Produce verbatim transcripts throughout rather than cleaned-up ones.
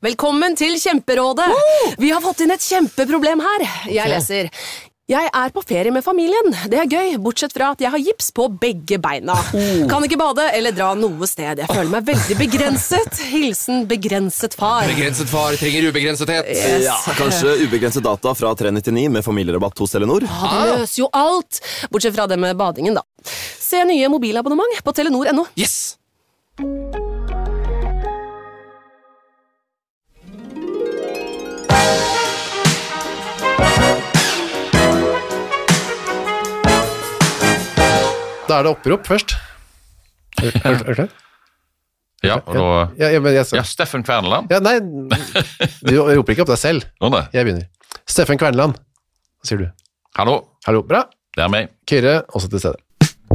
Velkommen til Kjemperådet. Uh! Vi har fått inn et kjempeproblem her. Jeg okay. leser. Jeg er på ferie med familien. Det er gøy, bortsett fra at jeg har gips på begge beina. Uh. Kan ikke bade eller dra noe sted. Jeg føler meg veldig begrenset. Hilsen begrenset far. Begrenset far trenger ubegrensethet. Yes. Ja, kanskje ubegrenset data fra tre nittini med familierabatt hos Telenor. Ja, det løser jo alt. Bortsett fra det med badingen, da. Se nye mobilabonnement på telenor punktum no. Yes! Da er det opprop først. Er, er, er det? Ja, og da... Ja, ja, men jeg, ja, Steffen Kverneland. Ja, nei, du roper ikke opp deg selv. Nå da. Jeg begynner. Steffen Kverneland, hva sier du? Hallo. Hallo, bra. Det er meg. Kyrre, også til stede.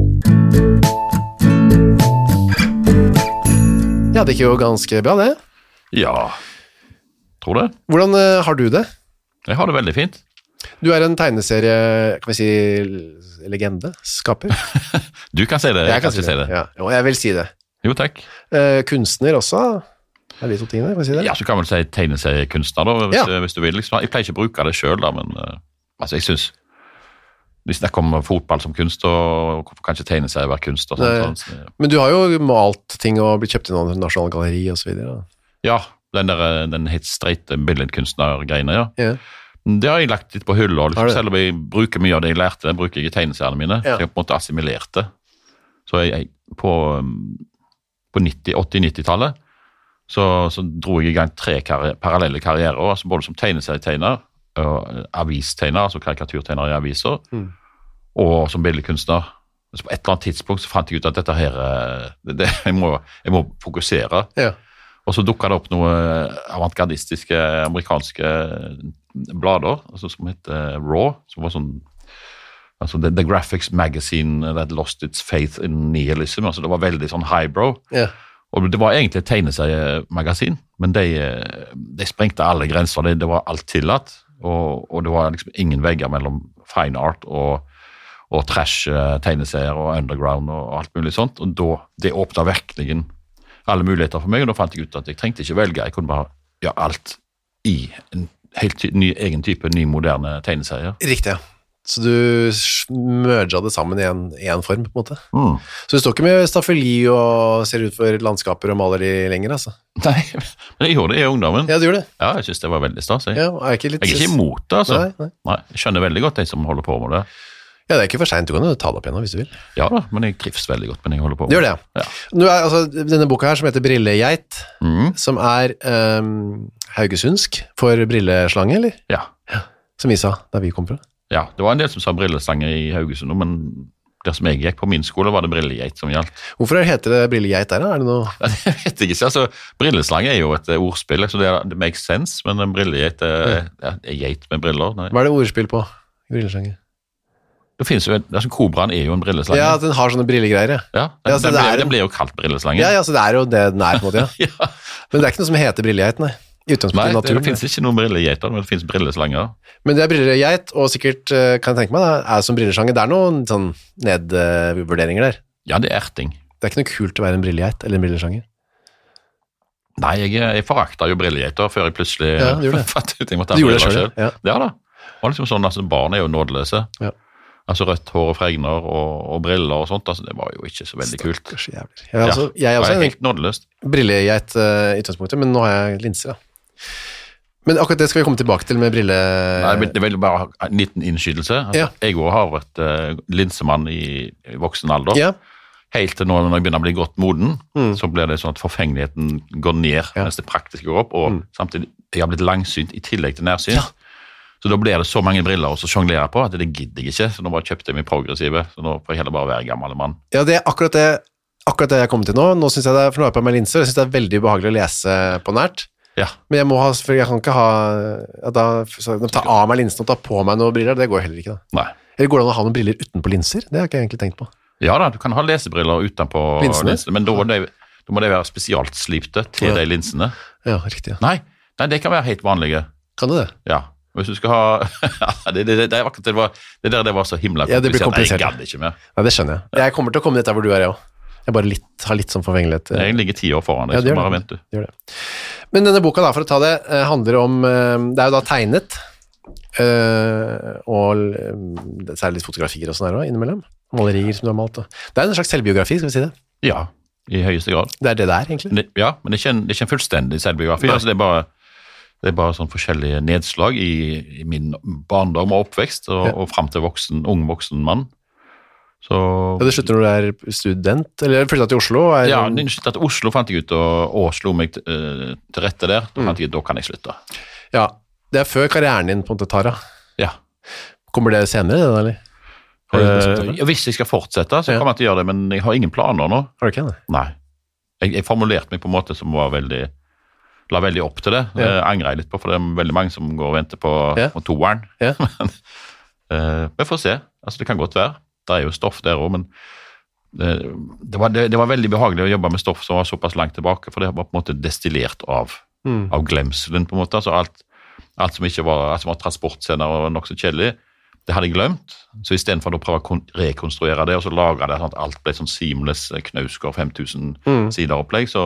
Ja, det gikk jo ganske bra, det. Ja, tror det. Hvordan uh, har du det? Jeg har det veldig fint. Du er en tegneserie, kan vi si, legende, skaper. Du kan si det, jeg, jeg kan, kan si det. det. Ja, jo, jeg vil si det. Jo, takk. Uh, kunstner også, er de to tingene, kan vi si det? Ja, så kan man si tegneseriekunstner da, hvis, ja. du, hvis du vil. Liksom. Jeg pleier ikke å bruke det selv da, men uh, altså, jeg synes, hvis det kommer fotball som kunst, og hvorfor kan ikke tegneserie være kunst? Og sånt, sånt, så, men du har jo malt ting og blitt kjøpt i noen nasjonale galleri og så videre. Ja, den der, den helt streite billedkunstner-greiene, ja. Ja. Det har jeg lagt litt på hullet, og liksom, selv om jeg bruker mye av det jeg lærte, det bruker jeg i tegneseriene mine, ja. så jeg har på en måte assimilert det. Så jeg, jeg, på, på åtti-nittitallet så, så dro jeg i gang tre karri- parallelle karrierer, altså både som tegneserietegner, og avistegner, altså karikaturtegner i aviser, mm. og som billedkunstner. Så på et eller annet tidspunkt så fant jeg ut at dette her, det, det, jeg, må, jeg må fokusere. Ja. Og så dukket det opp noe avantgardistiske amerikanske blader, altså som heter Raw, som var sånn, altså The, the Graphics Magazine that lost its faith in nihilism, altså det var veldig sånn highbrow. Ja. Og det var egentlig et tegneseriemagasin, men de, de sprengte alle grenser, det, det var alt tillatt, og, og det var liksom ingen vegger mellom fine art og, og trash tegneserier og underground og alt mulig sånt, og da, det åpnet virkelig alle muligheter for meg, og da fant jeg ut at jeg trengte ikke velge, jeg kunne bare gjøre alt i en helt ty- ny, egen type, ny moderne tegneserier. Riktig, ja. Så du merget det sammen i en, i en form, på en måte. Mm. Så du står ikke med staffeli og ser ut for landskaper og maler de lenger, altså? Nei, men jeg gjorde det i ungdommen. Ja, du gjorde det? Ja, jeg synes det var veldig stas. Jeg, ja, er ikke litt... jeg er ikke imot det, altså. Nei, nei. Nei, jeg skjønner veldig godt de som holder på med det. Ja, det er ikke for sent, du kan jo ta det opp igjen hvis du vil. Ja da, men jeg trives veldig godt med det jeg holder på med. Det gjør det, ja. ja. Nå er altså denne boka her som heter Brillegeit, mm. som er um, haugesundsk for brilleslange, eller? Ja. ja. Som vi sa, da vi kom fra. Ja, det var en del som sa brilleslange i Haugesund, men der som jeg gikk på min skole var det Brillegeit som gjaldt. Hvorfor heter det Brillegeit der da? Er det noe? Ja, det vet jeg ikke, altså brilleslange er jo et ordspill, så det, det makes sense, men en Brillegeit er, ja, er geit med briller. Nei. Hva er det ordspill på? Brilleslange? Det finnes jo, altså kobraen er jo en brilleslange. Ja, den har sånne brillegreier, ja. Ja, den, ja, den, ble, er, den blir jo kalt brilleslange. Ja, ja, så det er jo det den er på en måte, ja. ja. Men det er ikke noe som heter Brillegeit, nei. I nei, det, det finnes ikke noen brillegeiter, men det finnes brilleslanger. Men det er brillegeit, og sikkert, kan jeg tenke meg, da, er som brilleslange. Det er noen sånn nedvurderinger der. Ja, det er erting. Det er ikke noe kult å være en brillegeit eller en brilleslanger. Nei, jeg, jeg forakta jo brillegeiter før jeg plutselig ja, du gjorde det. fatt ut jeg måtte ha du gjorde briller det selv. selv, ja. Ja da. Og liksom sånn, altså, barn er jo nådeløse. Ja. Altså rødt hår og fregner og, og briller og sånt, altså det var jo ikke så veldig kult. Stakkars jævler. Jeg er altså, jeg er også ja, en helt nådeløst. Brillegeit uh, i utgangspunktet, men nå har jeg linser, da. Men akkurat det skal vi komme tilbake til med brille... Nei, men det er vel bare en liten innskytelse. Altså, ja. Jeg også har vært uh, linsemann i, i voksen alder. Ja. Helt til når jeg begynner å bli godt moden, mm. så blir det sånn at forfengeligheten går ned, ja. mens det praktiske går opp, og mm. samtidig jeg har blitt langsynt i tillegg til nærsynt. Ja. Så da blir det så mange briller å sjonglere på at det gidder jeg ikke, så nå bare kjøpte jeg meg progressive, så nå får jeg heller bare være gammel mann. Ja, det er akkurat det, akkurat det jeg kommer til nå. Nå synes jeg det, for nå har jeg på meg linser, og jeg synes det er veldig behagelig å lese på nært. Ja. Men jeg må ha, for jeg kan ikke ha, ja, da, så, ta av meg linsen og ta på meg noen briller, det går heller ikke da. Nei. Eller går det an å ha noen briller utenpå linser? Det har ikke jeg egentlig tenkt på. Ja da, du kan ha lesebriller utenpå linsene, linsene men da må, det, da må det være spesialt slipte til ja. de linsene. Ja, riktig. Ja. Nei, nei, det kan være helt vanlige. Kan det det? Ja. Hvis du skal ha det, det, det, det, var, det, var, det der det var så himla komplisert. Ja, det blir komplisert. Jeg gadd ikke mer. Ja, det skjønner jeg. Ja. Jeg kommer til å komme dit der hvor du er, jeg også. Jeg bare litt, har litt sånn forvengelighet. Jeg ligger ti år foran deg, ja, så bare vent du. Det gjør det. Men denne boka, da, for å ta det, eh, handler om eh, Det er jo da tegnet, eh, og eh, særlig litt fotografier og sånn her også, innimellom. Malerier som du har malt. Da. Det er en slags selvbiografi, skal vi si det? Ja, i høyeste grad. Det er det der, egentlig? Det, ja, men det er, ikke en, det er ikke en fullstendig selvbiografi. Altså, det, er bare, det er bare sånn forskjellige nedslag i, i min barndom og oppvekst, og, ja. og frem til voksen, ung voksen mann. Så, ja, det slutter når du er student, eller flyttet til Oslo? Er, ja, det sluttet til Oslo fant jeg ut, og, og slo meg til, uh, til rette der. Da fant jeg ut, da kan jeg slutte. Ja, det er før karrieren din på en måte, Tara. Ja. Kommer det senere, det, eller? Uh, hvis jeg skal fortsette, så kommer jeg til å gjøre det, men jeg har ingen planer nå. Har du ikke det? Nei. Jeg, jeg formulerte meg på en måte som var veldig, la veldig opp til det. Det ja. angrer jeg litt på, for det er veldig mange som går og venter på, ja. på toeren. Ja. men uh, vi får se. Altså, det kan godt være. Det er jo stoff der også, men det, det, var, det, det var veldig behagelig å jobbe med stoff som var såpass langt tilbake, for det var på en måte destillert av, mm. av glemselen på en måte. Altså alt, alt som ikke var, alt som var transportscener og nok så kjedelig, det hadde jeg glemt. Så i stedet for å prøve å rekonstruere det, og så lage det sånn at alt ble sånn seamless Knausgård fem tusen mm. sider opplegg, så,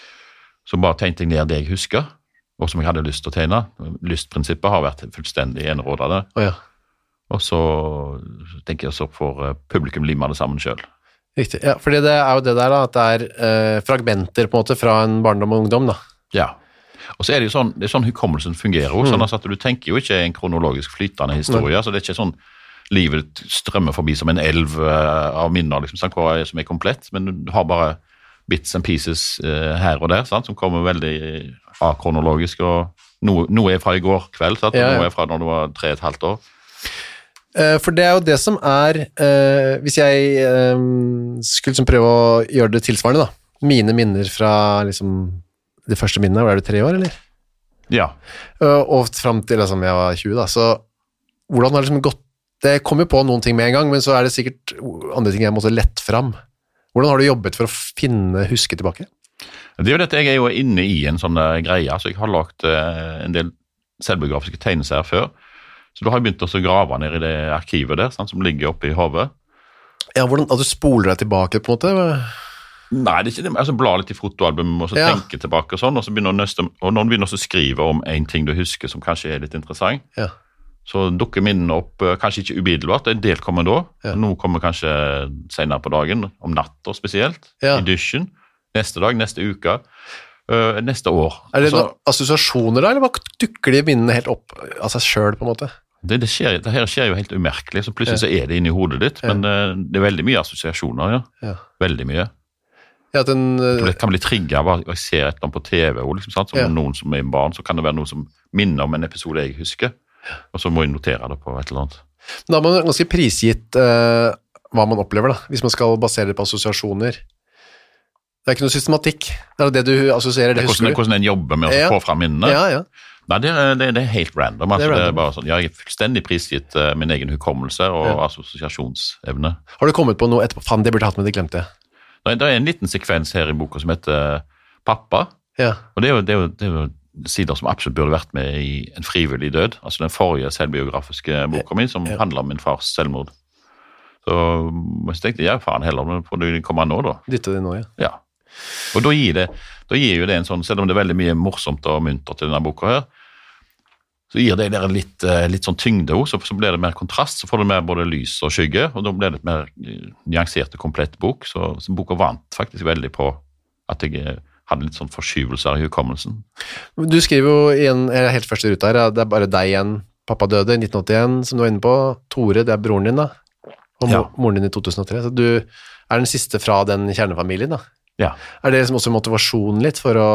så bare tegnte jeg ned det jeg husker, og som jeg hadde lyst til å tegne. Lystprinsippet har vært fullstendig enerådende. Oh, ja. Og så tenker jeg så får publikum lime det sammen selv. Riktig, ja, fordi det er jo det der da, at det er eh, fragmenter på en måte fra en barndom og ungdom da. Ja, og så er det jo sånn, det er sånn hukommelsen fungerer også, mm. sånn at du tenker jo ikke en kronologisk flytende historie, mm. så det er ikke sånn livet strømmer forbi som en elv uh, av minner, liksom, sånn, hva er som er komplett, men du har bare bits and pieces uh, her og der, sant, som kommer veldig akronologisk, og noe, noe er fra i går kveld, sant, og ja, ja. noe er fra når du var tre og et halvt år. For det er jo det som er, uh, hvis jeg um, skulle liksom prøve å gjøre det tilsvarende da, mine minner fra liksom, det første minnet, var det tre år, eller? Ja. Uh, og frem til liksom, jeg var tjue da, så hvordan har det liksom gått, det kom jo på noen ting med en gang, men så er det sikkert andre ting jeg måtte lette frem. Hvordan har du jobbet for å finne, huske tilbake? Det er jo dette, jeg er jo inne i en sånn greie, så jeg har lagt uh, en del selvbiografiske tegneserier før, så da har jeg begynt å grave ned i det arkivet der, sant, som ligger oppe i hodet. Ja, hvordan, at du spoler deg tilbake på en måte? Nei, det er ikke det. Altså, bla litt i fotoalbum, og så ja. tenke tilbake og sånn, og så begynner nøste, og når du begynner å skrive om en ting du husker som kanskje er litt interessant, ja. så dukker minnene opp, kanskje ikke umiddelbart, en del kommer da, ja. noe kommer kanskje senere på dagen, om natta spesielt, ja. i dusjen, neste dag, neste uke, Uh, neste år. Er det så, noen assosiasjoner da, eller bare dukker de minnene helt opp av seg selv på en måte? Det, det, skjer, det her skjer jo helt umerkelig, så plutselig ja. så er det inne i hodet ditt, ja. men uh, det er veldig mye assosiasjoner, ja. ja. Veldig mye. Ja, den, uh, det kan bli trigget av at jeg ser et eller annet på T V, og liksom, sant? Som ja. noen som er barn, så kan det være noe som minner om en episode jeg husker, og så må jeg notere det på et eller annet. Da har man ganske prisgitt uh, hva man opplever da, hvis man skal basere det på assosiasjoner. Det er ikke noe systematikk. Det er det du assosierer, det, det husker hvordan, du. Hvordan en jobber med å ja. få frem minnene. Ja, ja. Nei, det, det, det er helt random. Altså, det er random. Det er bare sånn, jeg er fullstendig prisgitt uh, min egen hukommelse og ja. assosiasjonsevne. Har du kommet på noe etterpå? Fan, det burde hatt med, det glemte jeg. Nei, det er en liten sekvens her i boka som heter Pappa. Ja. Og det er, jo, det, er jo, det er jo sider som absolutt burde vært med i En frivillig død. Altså den forrige selvbiografiske boka mi som ja. handler om min fars selvmord. Så jeg tenkte, ja, faen heller, men får du komme nå da? Dytte det nå, ja. Ja. Og da gir, det, da gir jo det en sånn, selv om det er veldig mye morsomt og muntert i denne boka her, så gir det der en litt, litt sånn tyngde, så, så blir det mer kontrast, så får det mer både lys og skygge, og da blir det et mer nyansert og komplett bok, så, så boka vant faktisk veldig på at jeg hadde litt sånn forskyvelser i hukommelsen. Du skriver jo igjen, helt første ut her, det er bare deg igjen, pappa døde i nitten åttien, som du var inne på, Tore, det er broren din da, og ja. moren din i to tusen og tre, så du er den siste fra den kjernefamilien da. Ja. Er det liksom også motivasjon litt for å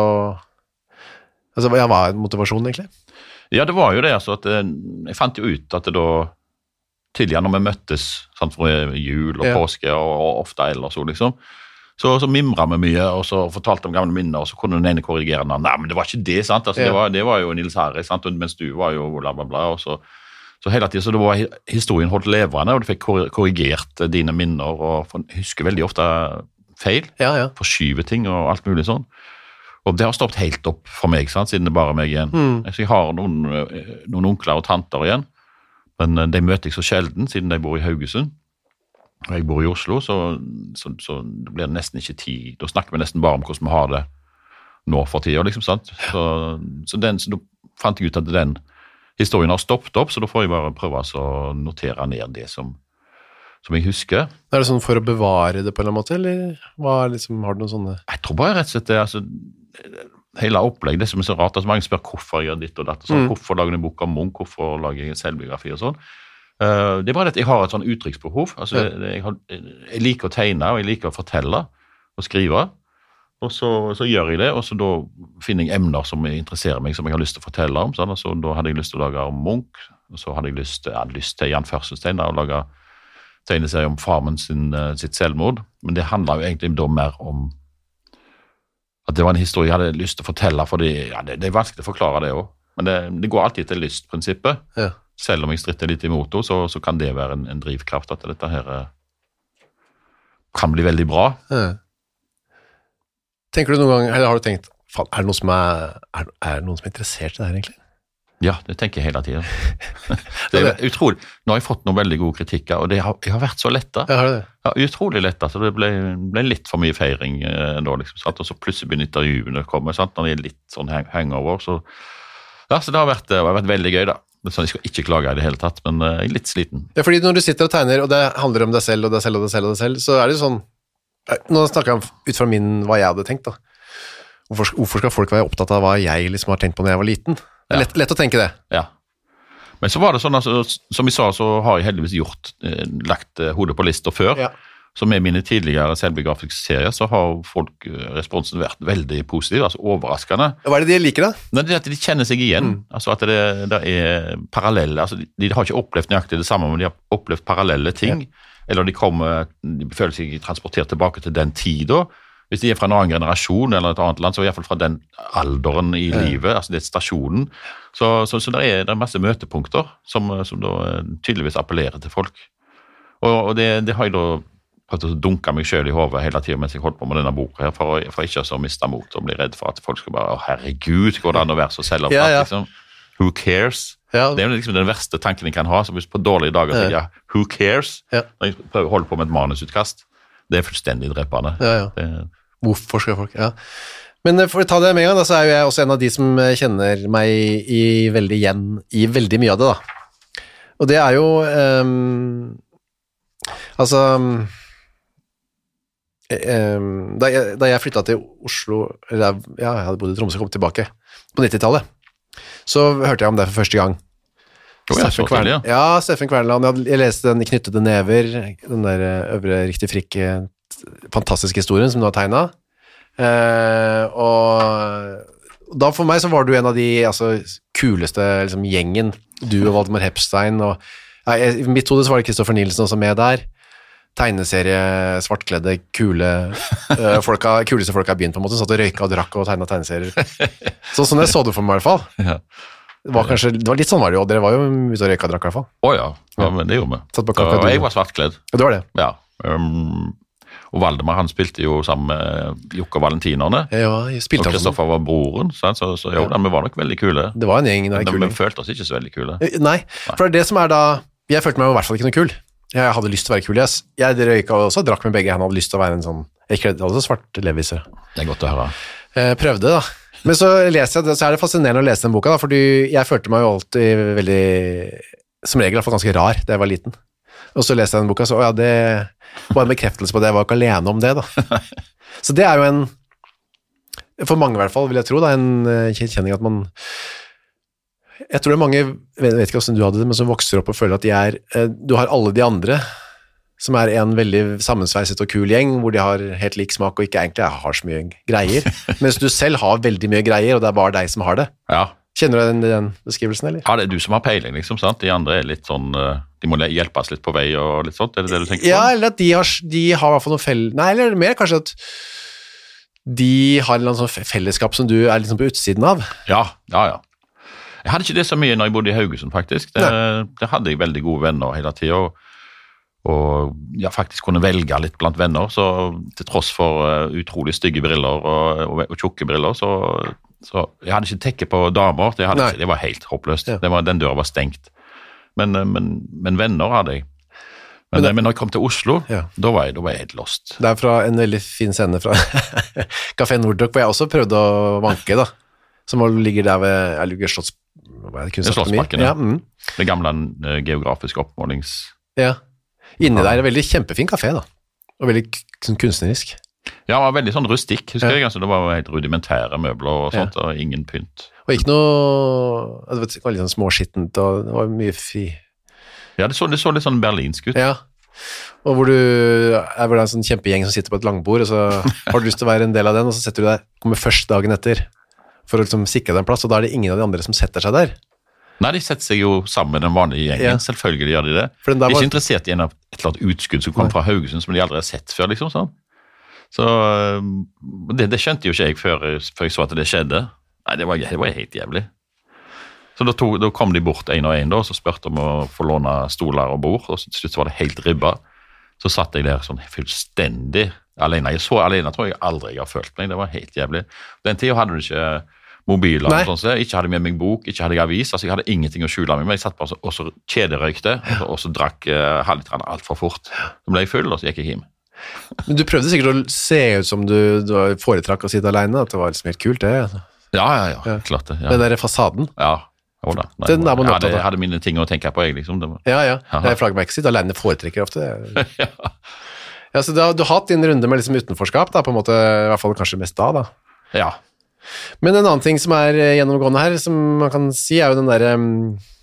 altså, ja, hva er motivasjonen egentlig? Ja, det var jo det, altså, at jeg fant jo ut at det da tidligere når vi møttes sant, for jul og ja. påske og, og ofte ellers så liksom, så, så mimret vi mye og så fortalte om gamle minner og så kunne den ene korrigere den, nei, men det var ikke det, sant, altså, ja. det, var, det var jo Nils Harry, sant, mens du var jo bla bla bla, og så Så hele tiden, så det var historien holdt levende, og du fikk korrigert dine minner, og husker veldig ofte feil, ja, ja. forskyve ting og alt mulig sånn. Og det har stoppet helt opp for meg, sant, siden det bare er meg igjen. Mm. Så jeg har noen, noen onkler og tanter igjen, men de møter jeg så sjelden, siden de bor i Haugesund. Og jeg bor i Oslo, så, så, så blir det nesten ikke tid. Da snakker vi nesten bare om hvordan vi har det nå for tida, liksom, sant? Så, så, den, så da fant jeg ut at den historien har stoppet opp, så da får jeg bare prøve å notere ned det som, som jeg husker. Er det sånn for å bevare det på en eller annen måte, eller hva, liksom, har du noen sånne? Jeg tror bare rett og slett det, altså, hele opplegg, det som er så rart, altså mange spør hvorfor jeg gjør ditt og datt, og sånn, mm. hvorfor lager jeg en bok om Munch, hvorfor lager jeg en selvbiografi og sånn. Uh, det er bare at jeg har et sånn uttrykksbehov, altså, ja. jeg, har, jeg liker å tegne, og jeg liker å fortelle og skrive, og så, så gjør jeg det, og så da finner jeg emner som interesserer meg, som jeg har lyst til å fortelle om, sånn, og så da hadde jeg lyst til å lage om Munch, og så hadde jeg lyst, jeg hadde lyst til Jan Førstestein, å lage tegneserie om farmen sin, sitt selvmord, men det handler jo egentlig da mer om at det var en historie jeg hadde lyst til å fortelle, for det, ja, det, det er vanskelig å forklare det også, men det, det går alltid til lystprinsippet, ja. Selv om jeg stritter litt imot det, så, så kan det være en, en drivkraft at dette her kan bli veldig bra. Ja. Tenker du noen gang, eller har du tenkt, er det noen som er, er, er, noen som er interessert i det her egentlig? Ja, det tenker jeg hele tiden. Det er utrolig. Nå har jeg fått noen veldig gode kritikker, og det har, jeg har vært så letta. Ja, har det? Ja, utrolig letta, så det ble, ble litt for mye feiring eh, da, liksom, sant? Og så plutselig begynner intervjuene å komme, sant? Når det er litt sånn hang hangover, så, ja, så det har vært, det har vært veldig gøy da. Jeg skal ikke klage i det hele tatt, men jeg er litt sliten. Ja, fordi når du sitter og tegner, og det handler om deg selv, og deg selv, og deg selv, og deg selv, så er det jo sånn, nå snakker jeg ut fra min, hva jeg hadde tenkt da. Hvorfor, hvorfor skal folk være opptatt av hva jeg liksom har tenkt på når jeg var liten? Det er lett, lett å tenke det. Ja. Men så var det sånn, altså, som jeg sa, så har jeg heldigvis gjort, eh, lagt eh, hodet på lister før, ja. Så med mine tidligere selvbiografiske serier, så har folk, responsen vært veldig positiv, altså overraskende. Hva er det de liker da? Det er at de kjenner seg igjen, mm. altså at det, det er parallelle, altså de, de har ikke opplevd nøyaktig det samme, men de har opplevd parallelle ting, ja. Eller de kommer, de føler seg transportert tilbake til den tiden. Hvis de er fra en annen generasjon eller et annet land, så er i hvert fall fra den alderen i ja. Livet, altså det er stasjonen. Så, så, så det, er, det er masse møtepunkter som, som da tydeligvis appellerer til folk. Og, og det, det har jeg da prøvd å dunke meg selv i hodet hele tiden mens jeg holdt på med denne boka her, for, for ikke å miste mot og bli redd for at folk skal bare, å herregud, går det an å være så selvopptatt, ja, ja. Liksom? Who cares? Ja. Det er liksom den verste tanken jeg kan ha, så hvis på dårlige dager sier jeg, who cares? Ja. Når jeg prøver å holde på med et manusutkast, det er fullstendig drepende. Ja, ja. Det, hvorfor skal folk, ja. Men for å ta det med en gang, da, så er jo jeg også en av de som kjenner meg i veldig igjen, i veldig mye av det da. Og det er jo, um, altså, um, da, jeg, da jeg flyttet til Oslo, eller ja, jeg hadde bodd i Tromsø og kom tilbake på nittitallet, så hørte jeg om det for første gang. Oh, ja, Steffen Kverneland. Ja, Steffen Kverneland. Jeg leste den i Knyttede never, den der Øvre Riktig Frikk, fantastiske historien som du har tegnet. Uh, og da for meg så var du en av de altså, kuleste liksom, gjengen, du og Valdemar Hepstein, og ja, i mitt hode så var det Kristoffer Nielsen også med der. Tegneserie, svartkledde, kule uh, folka, kuleste folka i byen på en måte, satt og røyka og drakk og tegnet tegneserier. Så sånn jeg så det for meg i hvert fall. Ja. Det var kanskje, det var litt sånn var det jo, og dere var jo ute og røyka og drakk i hvert fall. Åja, oh, ja, men det gjorde vi. Og jeg var svartkledd. Ja, det var det. Ja, um, og Valdemar, han spilte jo sammen med Jokk og Valentinerne. Ja, jeg spilte og Kristoffer var broren, så, så, så jo, ja. Vi var nok veldig kule. Det var en gjeng, det er kule. Men vi følte oss ikke så veldig kule. Nei, Nei, for det som er da, jeg følte meg i hvert fall ikke noe kul. Jeg hadde lyst til å være kul, yes. Jeg røyka også, drakk med begge, han hadde lyst til å være en sånn, jeg hadde også svart leviser. Det er godt å høre. Jeg prøvde da. Men så leser jeg det, så er det fascinerende å lese den boka da, fordi jeg følte meg jo alltid veldig, som regel i hvert fall ganske rar da jeg var liten. Og så leste jeg den boka, så ja, det var en bekreftelse på at jeg var ikke alene om det da. Så det er jo en, for mange i hvert fall vil jeg tro, da, en kjenning at man, jeg tror det er mange, jeg vet ikke hvordan du hadde det, men som vokser opp og føler at de er, du har alle de andre, som er en veldig sammensveiset og kul gjeng, hvor de har helt lik smak og ikke egentlig har så mye greier, mens du selv har veldig mye greier, og det er bare deg som har det. Ja. Kjenner du den, den beskrivelsen, eller? Ja, det er du som har peiling, liksom, sant? De andre er litt sånn, de må hjelpes litt på vei og litt sånt, er det det du tenker på? Ja, eller at de har, de har i hvert fall noe fell... Nei, eller mer kanskje at de har en sånn fellesskap som du er liksom på utsiden av. Ja, ja, ja. Jeg hadde ikke det så mye når jeg bodde i Haugesund, faktisk. Det, det hadde jeg veldig gode venner hele tiden, og og jeg faktisk kunne velge litt blant venner, så til tross for uh, utrolig stygge briller og, og, og tjukke briller, så, så jeg hadde ikke tekke på damer, det, hadde, det var helt håpløst, ja. Det var, den døra var stengt, men, men, men venner hadde jeg. Men, men, men når jeg kom til Oslo, Ja. da, var jeg, da var jeg helt lost. Det er fra en veldig fin scene fra Café Nordrock, hvor jeg også prøvde å vanke, da. Som ligger der ved, jeg ligger slotts... Hva er det, Det er Slottsparken, ja. ja. Mm. Det gamle uh, geografiske oppmålings... Ja. Inni der er det veldig kjempefin kafé, da. Og veldig k- sånn kunstnerisk. Ja, det var veldig sånn rustikk, husker Ja. jeg. Altså, det var helt rudimentære møbler og sånt, og ingen pynt. Og ikke noe... Det var- det var litt sånn småskittent, og det var mye fri... Ja, det så, det så litt sånn berlinsk ut. Ja. Og hvor du er hvor det er en sånn kjempegjeng som sitter på et langbord, og så har du lyst til å være en del av den, og så setter du deg, kommer først dagen etter, for å liksom sikre deg en plass, og da er det ingen av de andre som setter seg der. Nei, de setter seg jo sammen med den vanlige gjengen. Ja. Selvfølgelig gjør de det. For den De der er var- ikke interessert i en av et eller annet utskudd som kom fra Haugesund, som de aldri har sett før, liksom sånn. Så um, det, det skjønte jo ikke jeg før, før jeg så at det skjedde. Nei, det var, det var helt jævlig. Så da, tog, da kom de bort en og en da, og så spørte om å få låne stoler og bord, og så til slutt var det helt ribba. Så satt jeg der sånn fullstendig alene. Jeg så alene, tror jeg aldri jeg har følt meg. Det var helt jævlig. Den tiden hadde du ikke mobiler, Nei. og sånn, så jeg ikke hadde med meg bok, ikke hadde jeg avis, altså jeg hadde ingenting å skjule meg med. Jeg satt bare og så kjederøykte, og så, og så drakk uh, halvliteren alt for fort. Så ble jeg full, og så gikk jeg hjem. Men du prøvde sikkert å se ut som du, du foretrakk å sitte alene, at det var liksom helt kult, det. Ja, ja, ja, Ja. klart det. Ja, Den der fasaden. ja. Jo da. Nei, Den er man jeg opptatt hadde, av. hadde mine ting å tenke på, jeg, liksom. Det var, Ja, ja. Aha. Jeg flagger meg ikke sitt alene, foretrekker jeg ofte. ja. Ja, så du har, du har hatt din runde med liksom utenforskap, da, på en måte, i hvert fall kanskje mest da, da. ja. Men en annen ting som er eh, gjennomgående her, som man kan si, er jo den der um,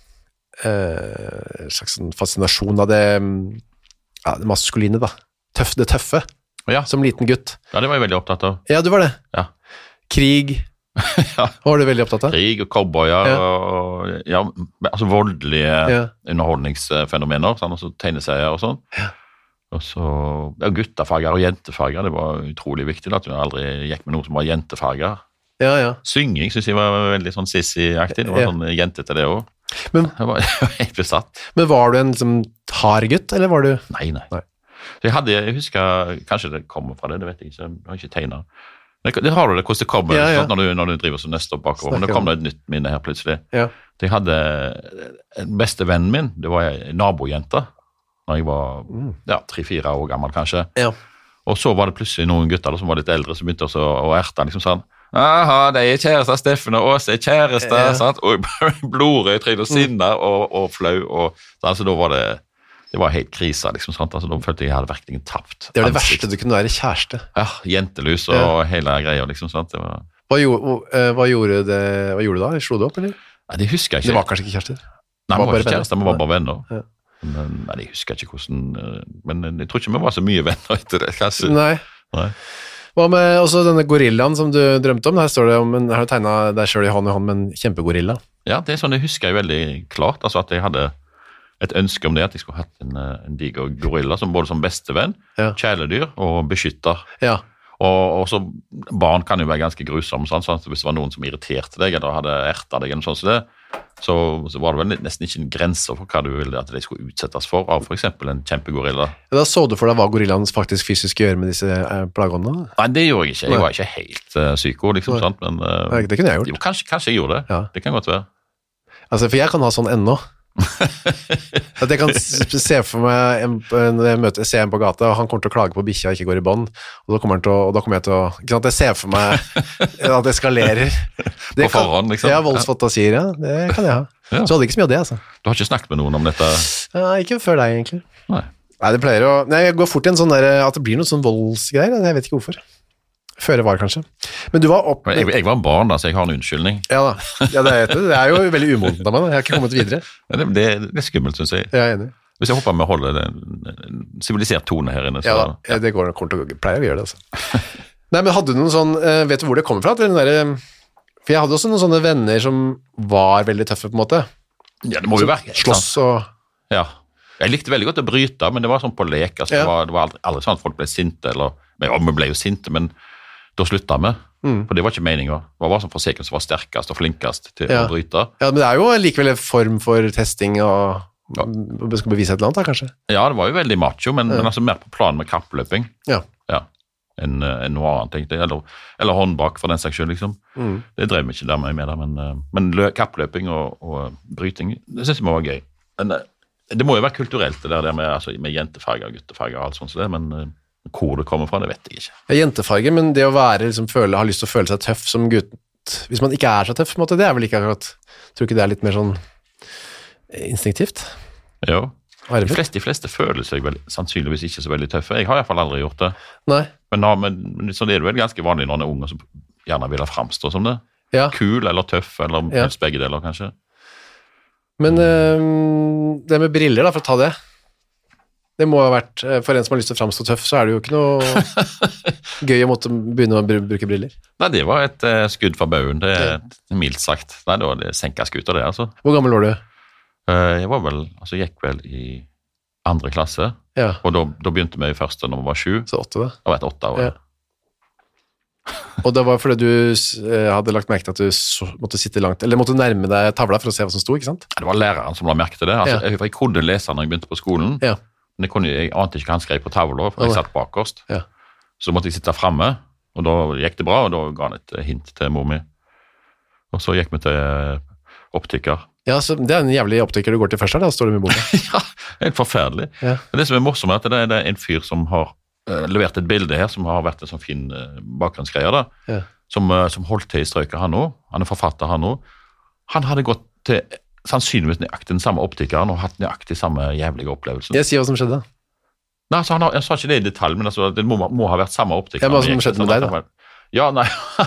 eh, slags sånn fascinasjon av det, um, ja, det maskuline, da. Tøff, det tøffe, Ja. som liten gutt. ja, det var jeg veldig opptatt av. Ja, du var det. Ja. Krig, Ja. var du veldig opptatt av? Krig og cowboyer Ja. og ja, altså voldelige Ja. underholdningsfenomener, sånn, altså tegneserier og sånn. Og så ja, guttefarger og jentefarger, det var utrolig viktig da, at du aldri gikk med noe som var jentefarger. Ja, ja. Synging synes jeg var veldig sånn sissy-aktig, det var Ja. sånn jentete det også. Men, Jeg var, jeg var helt besatt. men var du en liksom hard gutt, eller var du... Nei, nei. Nei. Så jeg hadde, jeg husker, kanskje det kommer fra det, det vet jeg ikke, jeg har ikke tegnet. Det, det har du det, hvordan det kommer, Ja, ja. sant, når, du, når du driver så nøst opp bakover, men det Snakker kom det et nytt minne her plutselig. Ja. Jeg hadde en beste vennen min, det var en nabojente, når jeg var ja, tre-fire år gammel kanskje. Ja. Og så var det plutselig noen gutter da, som var litt eldre, som begynte også å erte liksom sånn, aha, de er kjærester, Steffen og Åse er kjærester, Ja. sant? Og blodrød, trinn og sinne og, og flau, og så altså, da var det, det var helt krise, liksom, sant? Altså, da følte jeg jeg hadde virkelig tapt. Det er det ansikt. verste du kunne være kjæreste. Ja, jentelus og hele greia, liksom, sant? Det var, Hva gjorde, eh, hva gjorde, det, hva gjorde du da? Slo du opp, eller? nei, det husker jeg Det ikke. var kanskje ikke kjærester? Nei, vi var var bare ikke kjærester, vi var venner. bare venner. Ja. Men, nei, jeg husker ikke hvordan, eh, men jeg tror ikke vi var så mye venner etter det, kanskje. Nei. Nei. Hva med også denne gorillaen som du drømte om? Her står det om en, her har du tegnet deg selv i hånd i hånd med en kjempegorilla. Ja, det er sånn, det husker jeg veldig klart, altså at jeg hadde et ønske om det, at jeg skulle hatt en, eh, en diger gorilla, som både som bestevenn, Ja. kjæledyr og beskytter. Ja. Og, og så barn kan jo være ganske grusomme, sånn, sånn at hvis det var noen som irriterte deg, eller hadde ertet deg, eller sånn som det, så, så var det vel nesten ikke en grense for hva du ville at de skulle utsettes for, av for eksempel en kjempegorilla. Da så du for deg hva gorillaen faktisk fysisk gjør med disse eh, plagåndene? Nei, det gjorde jeg ikke. Jeg Nei. var ikke helt uh, psyko, liksom, Nei. sant? Men uh, Nei, det kunne jeg gjort. jo, kanskje, kanskje jeg gjorde det. Ja. Det kan godt være. Altså, for jeg kan ha sånn ennå. At jeg kan s- se for meg en, når jeg møter, ser en på gata, og han kommer til å klage på bikkja og ikke går i bånd, og da kommer, han til å, og da kommer jeg til å ikke sant, jeg ser for meg at det eskalerer. Det På forhånd, liksom. Ja, voldsfantasier, ja. Det kan jeg ha. Ja. Så hadde ikke så mye av det, altså. Du har ikke snakket med noen om dette? Ja, ikke før deg, egentlig. Nei. Nei, det pleier å... Nei, jeg går fort i en sånn der, at det blir noen sånn voldsgreier, jeg vet ikke hvorfor. Føre var, kanskje. Men du var opp... Men Jeg, jeg var barn, da, så jeg har en unnskyldning. Ja da, ja, det, er, det er jo veldig umodent av meg, da. Jeg har ikke kommet videre. Men Det, det, det er skummelt, synes jeg. Jeg er enig. Hvis jeg håper vi holder en, en sivilisert tone her inne, så Ja da, ja, det går kommer til å pleier å gjøre det, altså. Nei, men hadde du noen sånn... eh, Vet du hvor det kommer fra? Til den der, eh, for jeg hadde også noen sånne venner som var veldig tøffe, på en måte. ja, det må jo være. ikke Slåss sant? og... Ja. Jeg likte veldig godt å bryte, men det var sånn på lek. Altså, Ja. det, var, det var aldri, aldri sånn at folk ble sinte, eller men, ja, vi ble jo sinte, men da slutta vi. Mm. For det var ikke meningen. Det var bare sånn for seken som var sterkest og flinkest til Ja. å bryte. Ja, men det er jo likevel en form for testing og... Ja. Du skal bevise et eller annet, da, kanskje? Ja, det var jo veldig macho, men, men altså mer på plan med kappløping. Ja. Ja. Enn en noe annet, tenkte jeg. Eller, eller håndbak, for den saks skyld, liksom. Mm. Det drev vi ikke der med, med det, men, eh, men lø, kappløping og, og bryting, det synes jeg var gøy. Men eh, det må jo være kulturelt det der med, altså, med jentefarger og guttefarger og alt sånt, så det, men uh, hvor det kommer fra, det vet jeg ikke. Ja, jentefarger, men det å være, liksom, føle, ha lyst til å føle seg tøff som gutt, hvis man ikke er så tøff, på en måte, det er vel ikke akkurat, tror ikke det er litt mer sånn instinktivt? Jo, de fleste, de fleste føler seg vel sannsynligvis ikke så veldig tøffe. Jeg har i hvert fall aldri gjort det. Nei. Men, men, men så er det vel ganske vanlig når man er ung og som gjerne vil ha framstå som det. Ja. Kul eller tøff, eller ja. helst begge deler kanskje. Men øh, det med briller da, for å ta det, det må ha vært, for en som har lyst til å framstå tøff, så er det jo ikke noe gøy å måtte begynne å bruke briller. Nei, det var et uh, skudd for baugen, det er mildt sagt. Nei, det var det senka skuter det, altså. Hvor gammel var du? Uh, jeg var vel, altså jeg gikk vel i andre klasse, ja. og da, da begynte vi i første når vi var sju. Så åtte da? Det var et åtte år. Ja. Og det var fordi du uh, hadde lagt merke til at du så, måtte sitte langt, eller måtte nærme deg tavla for å se hva som sto, ikke sant? Det var læreren som la merke til det. Altså, ja. jeg, jeg kunne lese når jeg begynte på skolen, ja. men jeg, kunne, jeg ante ikke hva han skrev på tavla, for jeg satt bakerst. Ja. Så måtte jeg sitte fremme, og da gikk det bra, og da ga han et hint til mor mi. Og så gikk vi til optiker. Ja, så det er en jævlig optiker du går til først her, da står det med boka. Ja, helt forferdelig. Ja. Det som er morsomt er at det er, det er en fyr som har uh, levert et bilde her, som har vært en sånn fin uh, bakgrunnsgreier da, ja. som, uh, som holdt til i strøket han nå. Han er forfatter han nå. Han hadde gått til sannsynligvis nøyaktig den samme optikeren og hatt nøyaktig samme jævlige opplevelsen. Jeg sier hva som skjedde da. Nei, altså, han har, jeg sa ikke det i detalj, men altså, det må, må ha vært samme optiker. Ja, hva som skjedde med deg da? Ja, nei,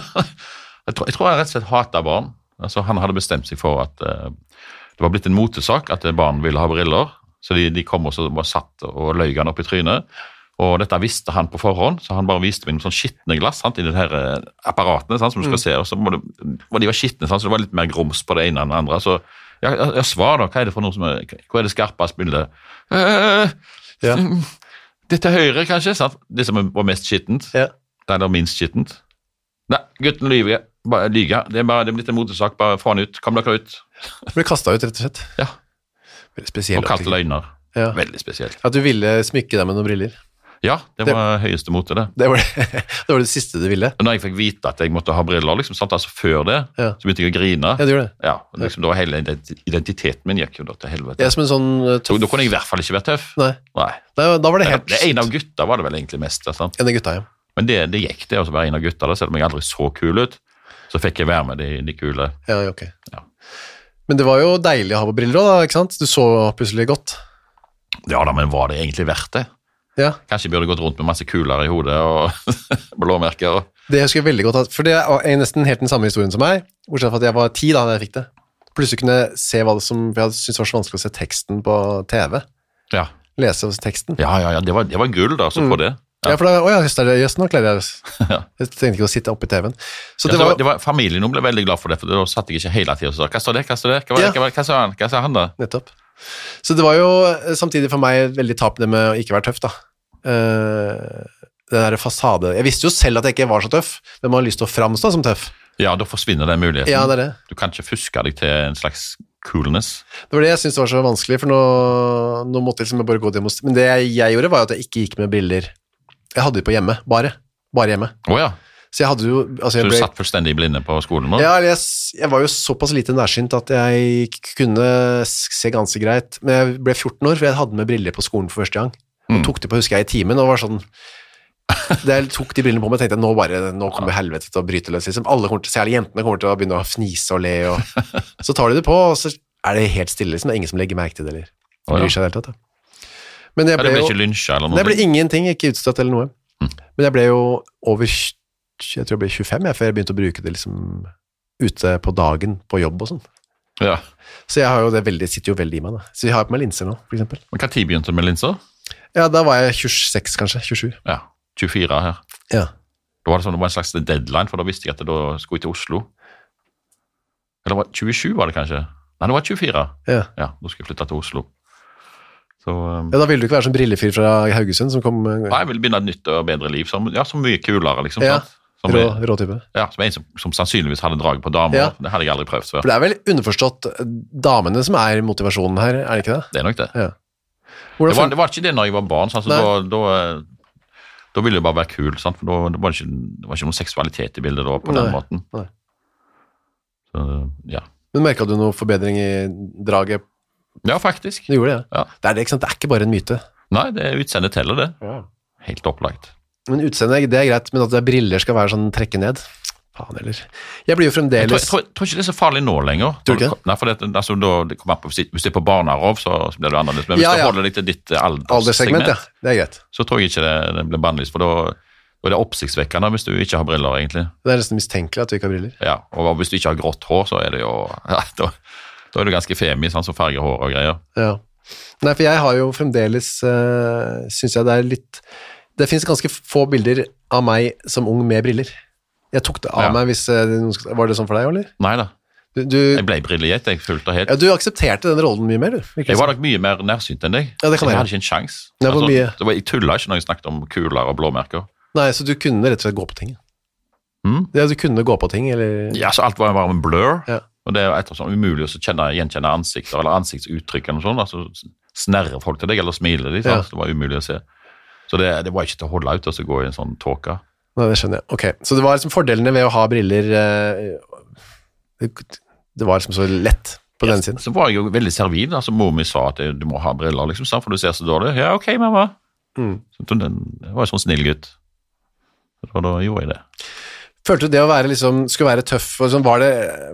jeg, tror, jeg tror han rett og slett hatet barn. Altså, han hadde bestemt seg for at uh, det var blitt en motesak at barn ville ha briller, så de, de kom og så var satt og løy han opp i trynet, og dette visste han på forhånd, så han bare viste meg noen sånn skittende glass sant, i de her apparatene sant, som du skal mm. se, og så må det, må de var skittende, sant, så det var litt mer grums på det ene enn det andre, så jeg, jeg, jeg svar da, hva er det for noe som er, hva er det skarpeste bildet? Uh, ja. Dette høyre kanskje, sant? Det som var mest skittent, ja. det er det minst skittent. Nei, gutten lyver, bare lyger, det er bare det er blitt en motesak, bare få han ut, kom dere ut. Du ble kastet ut, rett og slett. Ja. Veldig spesielt. Og kalt løgner. Ja. Veldig spesielt. At du ville smykke deg med noen briller. Ja, det var det, høyeste mote det. Det var det, det var det siste du ville. Og når jeg fikk vite at jeg måtte ha briller, liksom, sant, altså før det, ja. så begynte jeg å grine. Ja, det gjorde det. Ja, liksom, da var hele identiteten min gikk jo da til helvete. Det er som en sånn tøff... Da, da kunne jeg i hvert fall ikke være tøff. Nei. Nei. Da, da var det helt... Det, det en av gutta var det vel egentlig mest. Sant? En av gutta, ja. Men det, det gikk det, å være en av gutta, da, selv om jeg aldri så kul ut, så fikk jeg være med de, de kule. Ja, ok. Ja. Men det var jo deilig å ha på briller også, da, ikke sant? Du så plutselig godt. Ja da, men var det egentlig verdt det? Ja. Kanskje jeg burde gått rundt med masse kuler i hodet og blåmerker. Og... Det husker jeg veldig godt, for det er nesten helt den samme historien som meg, bortsett fra at jeg var ti da jeg fikk det. Plutselig kunne jeg se hva det som, for jeg syntes det var så vanskelig å se teksten på T V. Ja. Lese teksten. Ja, ja, ja, det var, det var gull da, så mm. på det. Ja, ja for da, åja, just det, just nå klarer jeg det. Ja. Jeg tenkte ikke å sitte oppe i T V-en. Så det, ja, så var, det var, familien ble veldig glad for det, for da satt jeg ikke hele tiden og sa, hva står det, hva står det, hva, ja. hva, hva, hva sa han, hva sa han da? Nettopp. Så det var jo samtidig for meg veldig tap det med å ikke være tøff da. Uh, den der fasade, jeg visste jo selv at jeg ikke var så tøff, men man har lyst til å framstå som tøff. Ja, da forsvinner den muligheten. Ja, det er det. Du kan ikke fuske deg til en slags coolness. Det var det jeg syntes var så vanskelig, for nå, nå måtte jeg liksom bare gå til, men det jeg, jeg gjorde var at jeg ikke gikk med briller. Jeg hadde det på hjemme, bare. Bare hjemme. Åja. Oh, så jeg hadde jo... Altså, jeg så du ble, satt fullstendig blinde på skolen nå? Ja, jeg, jeg var jo såpass lite nærsynt at jeg kunne se ganske greit, men jeg ble fjorten år, for jeg hadde med briller på skolen for første gang. Og tok det på, husker jeg, i timen, og var sånn... Da jeg tok de brillene på meg, tenkte jeg, nå bare, nå kommer helvete til å bryte løs, liksom. Alle kommer til, særlig jentene kommer til å begynne å fnise og le, og så tar de det på, og så er det helt stille, liksom. Det er ingen som legger merke til det, eller bryr seg helt tatt, da. Men jeg ble, ja, det ble jo, ikke lynsja eller noe? Det ble ingenting, ikke utstøtt eller noe. Mm. Men jeg ble jo over, jeg tror jeg ble tjuefem, jeg, før jeg begynte å bruke det liksom ute på dagen, på jobb og sånn. Ja. Så jeg har jo det veldig, sitter jo veldig i meg da. Så jeg har på meg linser nå, for eksempel. Men hva tid begynte du med linser? Ja, da var jeg tjueseks kanskje, tjuesju. Ja, tjuefire her. Ja. Da var det sånn, det var en slags deadline, for da visste jeg at jeg da skulle til Oslo. Eller var tjuesju var det kanskje? Nei, det var tjuefire. Ja. Ja, da skulle jeg flytte til Oslo. Så, um... ja, da ville du ikke være sånn brillefyr fra Haugesund som kom... Nei, jeg ville begynne et nytt og bedre liv, som, ja, som mye kulere, liksom. Ja, som rå, er, rå type. Ja, som en som, som sannsynligvis hadde draget på damer, ja. Det hadde jeg aldri prøvd før. For det er vel underforstått damene som er motivasjonen her, er det ikke det? Det er nok det. Ja. Det var, det var ikke det når jeg var barn, sånn, så da, da, da ville jeg bare være kul, sant? For da det var det ikke, det var ikke noen seksualitet i bildet da, på Nei. Den måten. Nei. Så, ja. Men merket du noe forbedring i draget Ja, faktisk. Du gjorde det, Ja. Det, er det, ikke sant? Det er ikke bare en myte. Nei, det er utseendet teller det. Ja. Helt opplagt. Men utseendet, det er greit, men at det er briller skal være sånn trekke ned. Faen heller. Jeg blir jo Jeg tror, fremdeles... jeg, tror, jeg tror ikke det er så farlig nå lenger. Tror du ikke? Nei, for det, altså, da, det kommer an på, hvis det er på barnerov, så, så blir det annerledes. Men hvis Ja, ja. du holder deg til ditt alderssegment, Alderssegment, ja. Det er greit. så tror jeg ikke det, det blir bannlyst, for da, da er det oppsiktsvekkende hvis du ikke har briller, egentlig. Det er nesten mistenkelig at du ikke har briller. Ja, og hvis du ikke har grått hår, så er det jo ja, da, da er du ganske femi, sånn som farger hår og greier. Ja. Nei, for jeg har jo fremdeles, uh, synes jeg det er litt... Det finnes ganske få bilder av meg som ung med briller. Jeg tok det av Ja. meg hvis... Uh, var det sånn for deg, eller? Nei da, Du, du, jeg ble brillejett, jeg fulgte helt. ja, du aksepterte den rollen mye mer, du. Virker Jeg var som. nok mye mer nærsynt enn deg. Ja, det kan så jeg være. hadde ikke en sjans. Ja, hvor mye? det var, jeg tulla ikke når jeg snakket om kuler og blåmerker. Nei, så du kunne rett og slett gå på ting. Mm? Ja, du kunne gå på ting, eller... Ja, så alt var bare en blur. Ja. Og det er jo ettersom umulig å kjenne, gjenkjenne ansikter, eller ansiktsuttrykk eller noe sånt. Altså, snerrer folk til deg, eller smiler de, Ja. så det var umulig å se. Så det, det var ikke til å holde ut, og så gå i en sånn tåke. Nei, det skjønner jeg. Ok, så det var liksom fordelene ved å ha briller... Uh, det, det var liksom så lett på den siden. Så var jeg jo veldig servil, altså mor mi sa at du må ha briller, liksom, for du ser så dårlig. Ja, ok, mamma. Mm. Så den, jeg var jo sånn snill gutt. Så da gjorde jeg det. Følte du det å være liksom, skulle være tøff, og sånn, var det...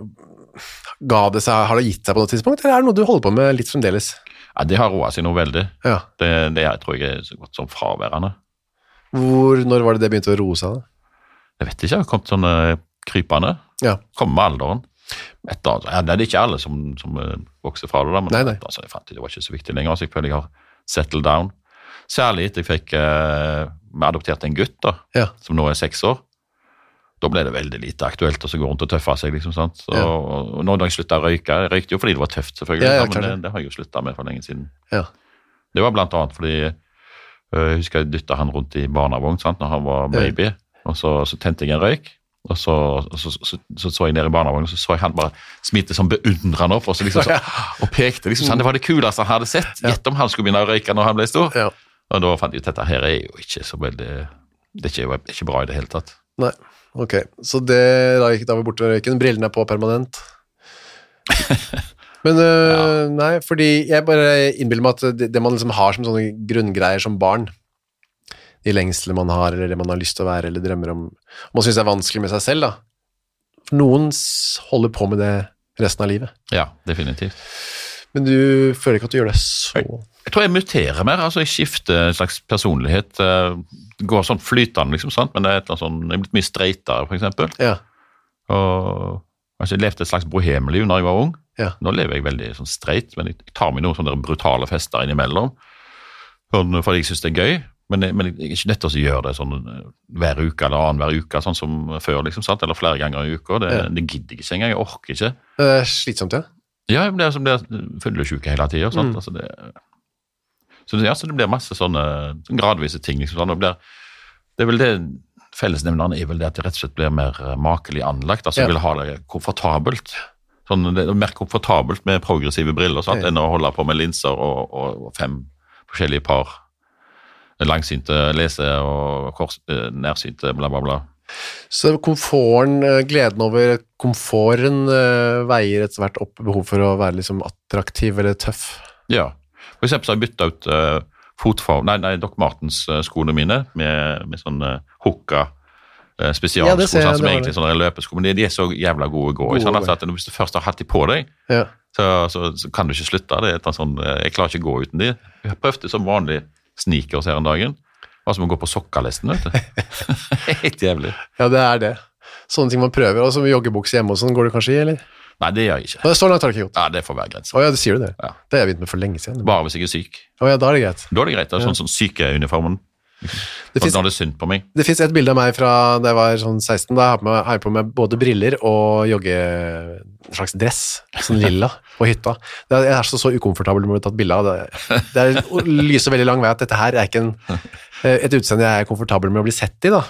Ga det seg, har det gitt seg på noe tidspunkt, eller er det noe du holder på med litt fremdeles? Ja, det har roet seg noe veldig. Ja. Det, det jeg tror jeg er så godt som fraværende. Hvor, når var det det begynte å roe seg da? Jeg vet ikke, jeg har kommet sånn uh, krypende. Ja. Kommer med alderen. Etter, ja, det er ikke alle som, som uh, vokser fra det da, men Nei, nei. Altså, jeg fant det, det var ikke så viktig lenger, så jeg føler jeg har settled down. Særlig etter jeg fikk uh, adoptert en gutt da, Ja. som nå er seks år. Da ble det veldig lite aktuelt å gå rundt og tøffe seg, liksom, sant? Så, Ja. og når jeg sluttet å røyke, jeg røykte jo fordi det var tøft, selvfølgelig, Ja, ja, men klart det, det. det har jeg jo sluttet med for lenge siden. Ja. Det var blant annet fordi øh, jeg husker jeg dyttet han rundt i barnevogn, sant, når han var baby, og så, så tente jeg en røyk, og så så, så, så, så, så jeg ned i barnevognen, og så så jeg han bare smitte sånn beundrende opp, og, så liksom, så, og pekte, liksom sånn, det var det kuleste han hadde sett. Gjett om han skulle begynne å røyke når han ble stor. Ja. Og da fant jeg ut at dette her er jo ikke så veldig, det er ikke, det er ikke bra i det hele tatt. Nei, ok. Så det, da gikk da vi bort til røyken, brillene er på permanent. Men øh, nei, fordi jeg bare innbiller meg at det, det man liksom har som sånne grunngreier som barn, de lengsler man har, eller det man har lyst til å være, eller drømmer om, om man synes det er vanskelig med seg selv da. For noen s- holder på med det resten av livet. Ja, definitivt. Men du føler ikke at du gjør det så... Jeg tror jeg muterer mer, altså jeg skifter en slags personlighet, eh, det går sånn flytende liksom, sant? Men det er, et eller annet sånn, jeg er blitt mye streitere, for eksempel. Ja, Og altså, jeg levde et slags bohemeliv når jeg var ung. ja, Nå lever jeg veldig sånn streit, men jeg tar meg noen sånne brutale fester innimellom, sånn, fordi jeg synes det er gøy, men jeg, men jeg er ikke nødt til å gjøre det sånn eh, hver uke eller annen hver uke, sånn som før, liksom, sant? Eller flere ganger i uka. Det, Ja. det gidder jeg ikke engang, jeg orker ikke. det er slitsomt, ja. Ja, jeg blir, som blir fyllesyke hele tiden, sant? Mm. Altså det, så, det, ja, så det blir masse sånne, sånne gradvise ting, liksom, sånn, det, blir, det er vel det, fellesnevnerne er vel det at det rett og slett blir mer eh, makelig anlagt, altså Ja. vil ha det komfortabelt. Sånn, det er mer komfortabelt med progressive briller, sant, Ja. enn å holde på med linser og, og, og fem forskjellige par langsynte lese og kors, eh, nærsynte, bla bla bla. Så komforten, eh, gleden over komforten eh, veier etter hvert opp behov for å være liksom attraktiv eller tøff. Ja, for eksempel så har jeg byttet ut uh, fotform, nei, nei, Doc Martens uh, skoene mine med, med sånn uh, hukka uh, Ja, spesialsko, det ser jeg, sånn, som det var egentlig det. sånne løpesko, men de, de er så jævla gode å gå i, Gode sånn å gå i. at hvis du først har hatt de på deg, Ja. så, så, så kan du ikke slutte, det er et sånn, uh, jeg klarer ikke å gå uten de. Jeg prøvde som vanlig sneakers her en dagen, og som å gå på sokkalesten, vet du. Helt jævlig. ja, det er det. Sånne ting man prøver, og som joggebukse hjemme og sånn, går det kanskje i, eller? Nei, det gjør jeg ikke. Å, Så langt har det ikke gått. Ja, det får være grenser. Å ja, det sier du det. Ja. Det har jeg begynt med for lenge siden. Bare hvis jeg er syk. Å ja, da er det greit. Da er det greit, det er sånn, sånn sykeuniformen. Det Sånn, finnes, når det er synd på meg. det finnes et bilde av meg fra da jeg var sånn seksten, da har jeg på meg, har jeg på meg både briller og jogge, en slags dress, sånn lilla, på hytta. Det er, jeg er så, så ukomfortabel med å bli tatt bilde av. Det, det er, lyser veldig lang vei at dette her er ikke en, et utseende jeg er komfortabel med å bli sett i, da.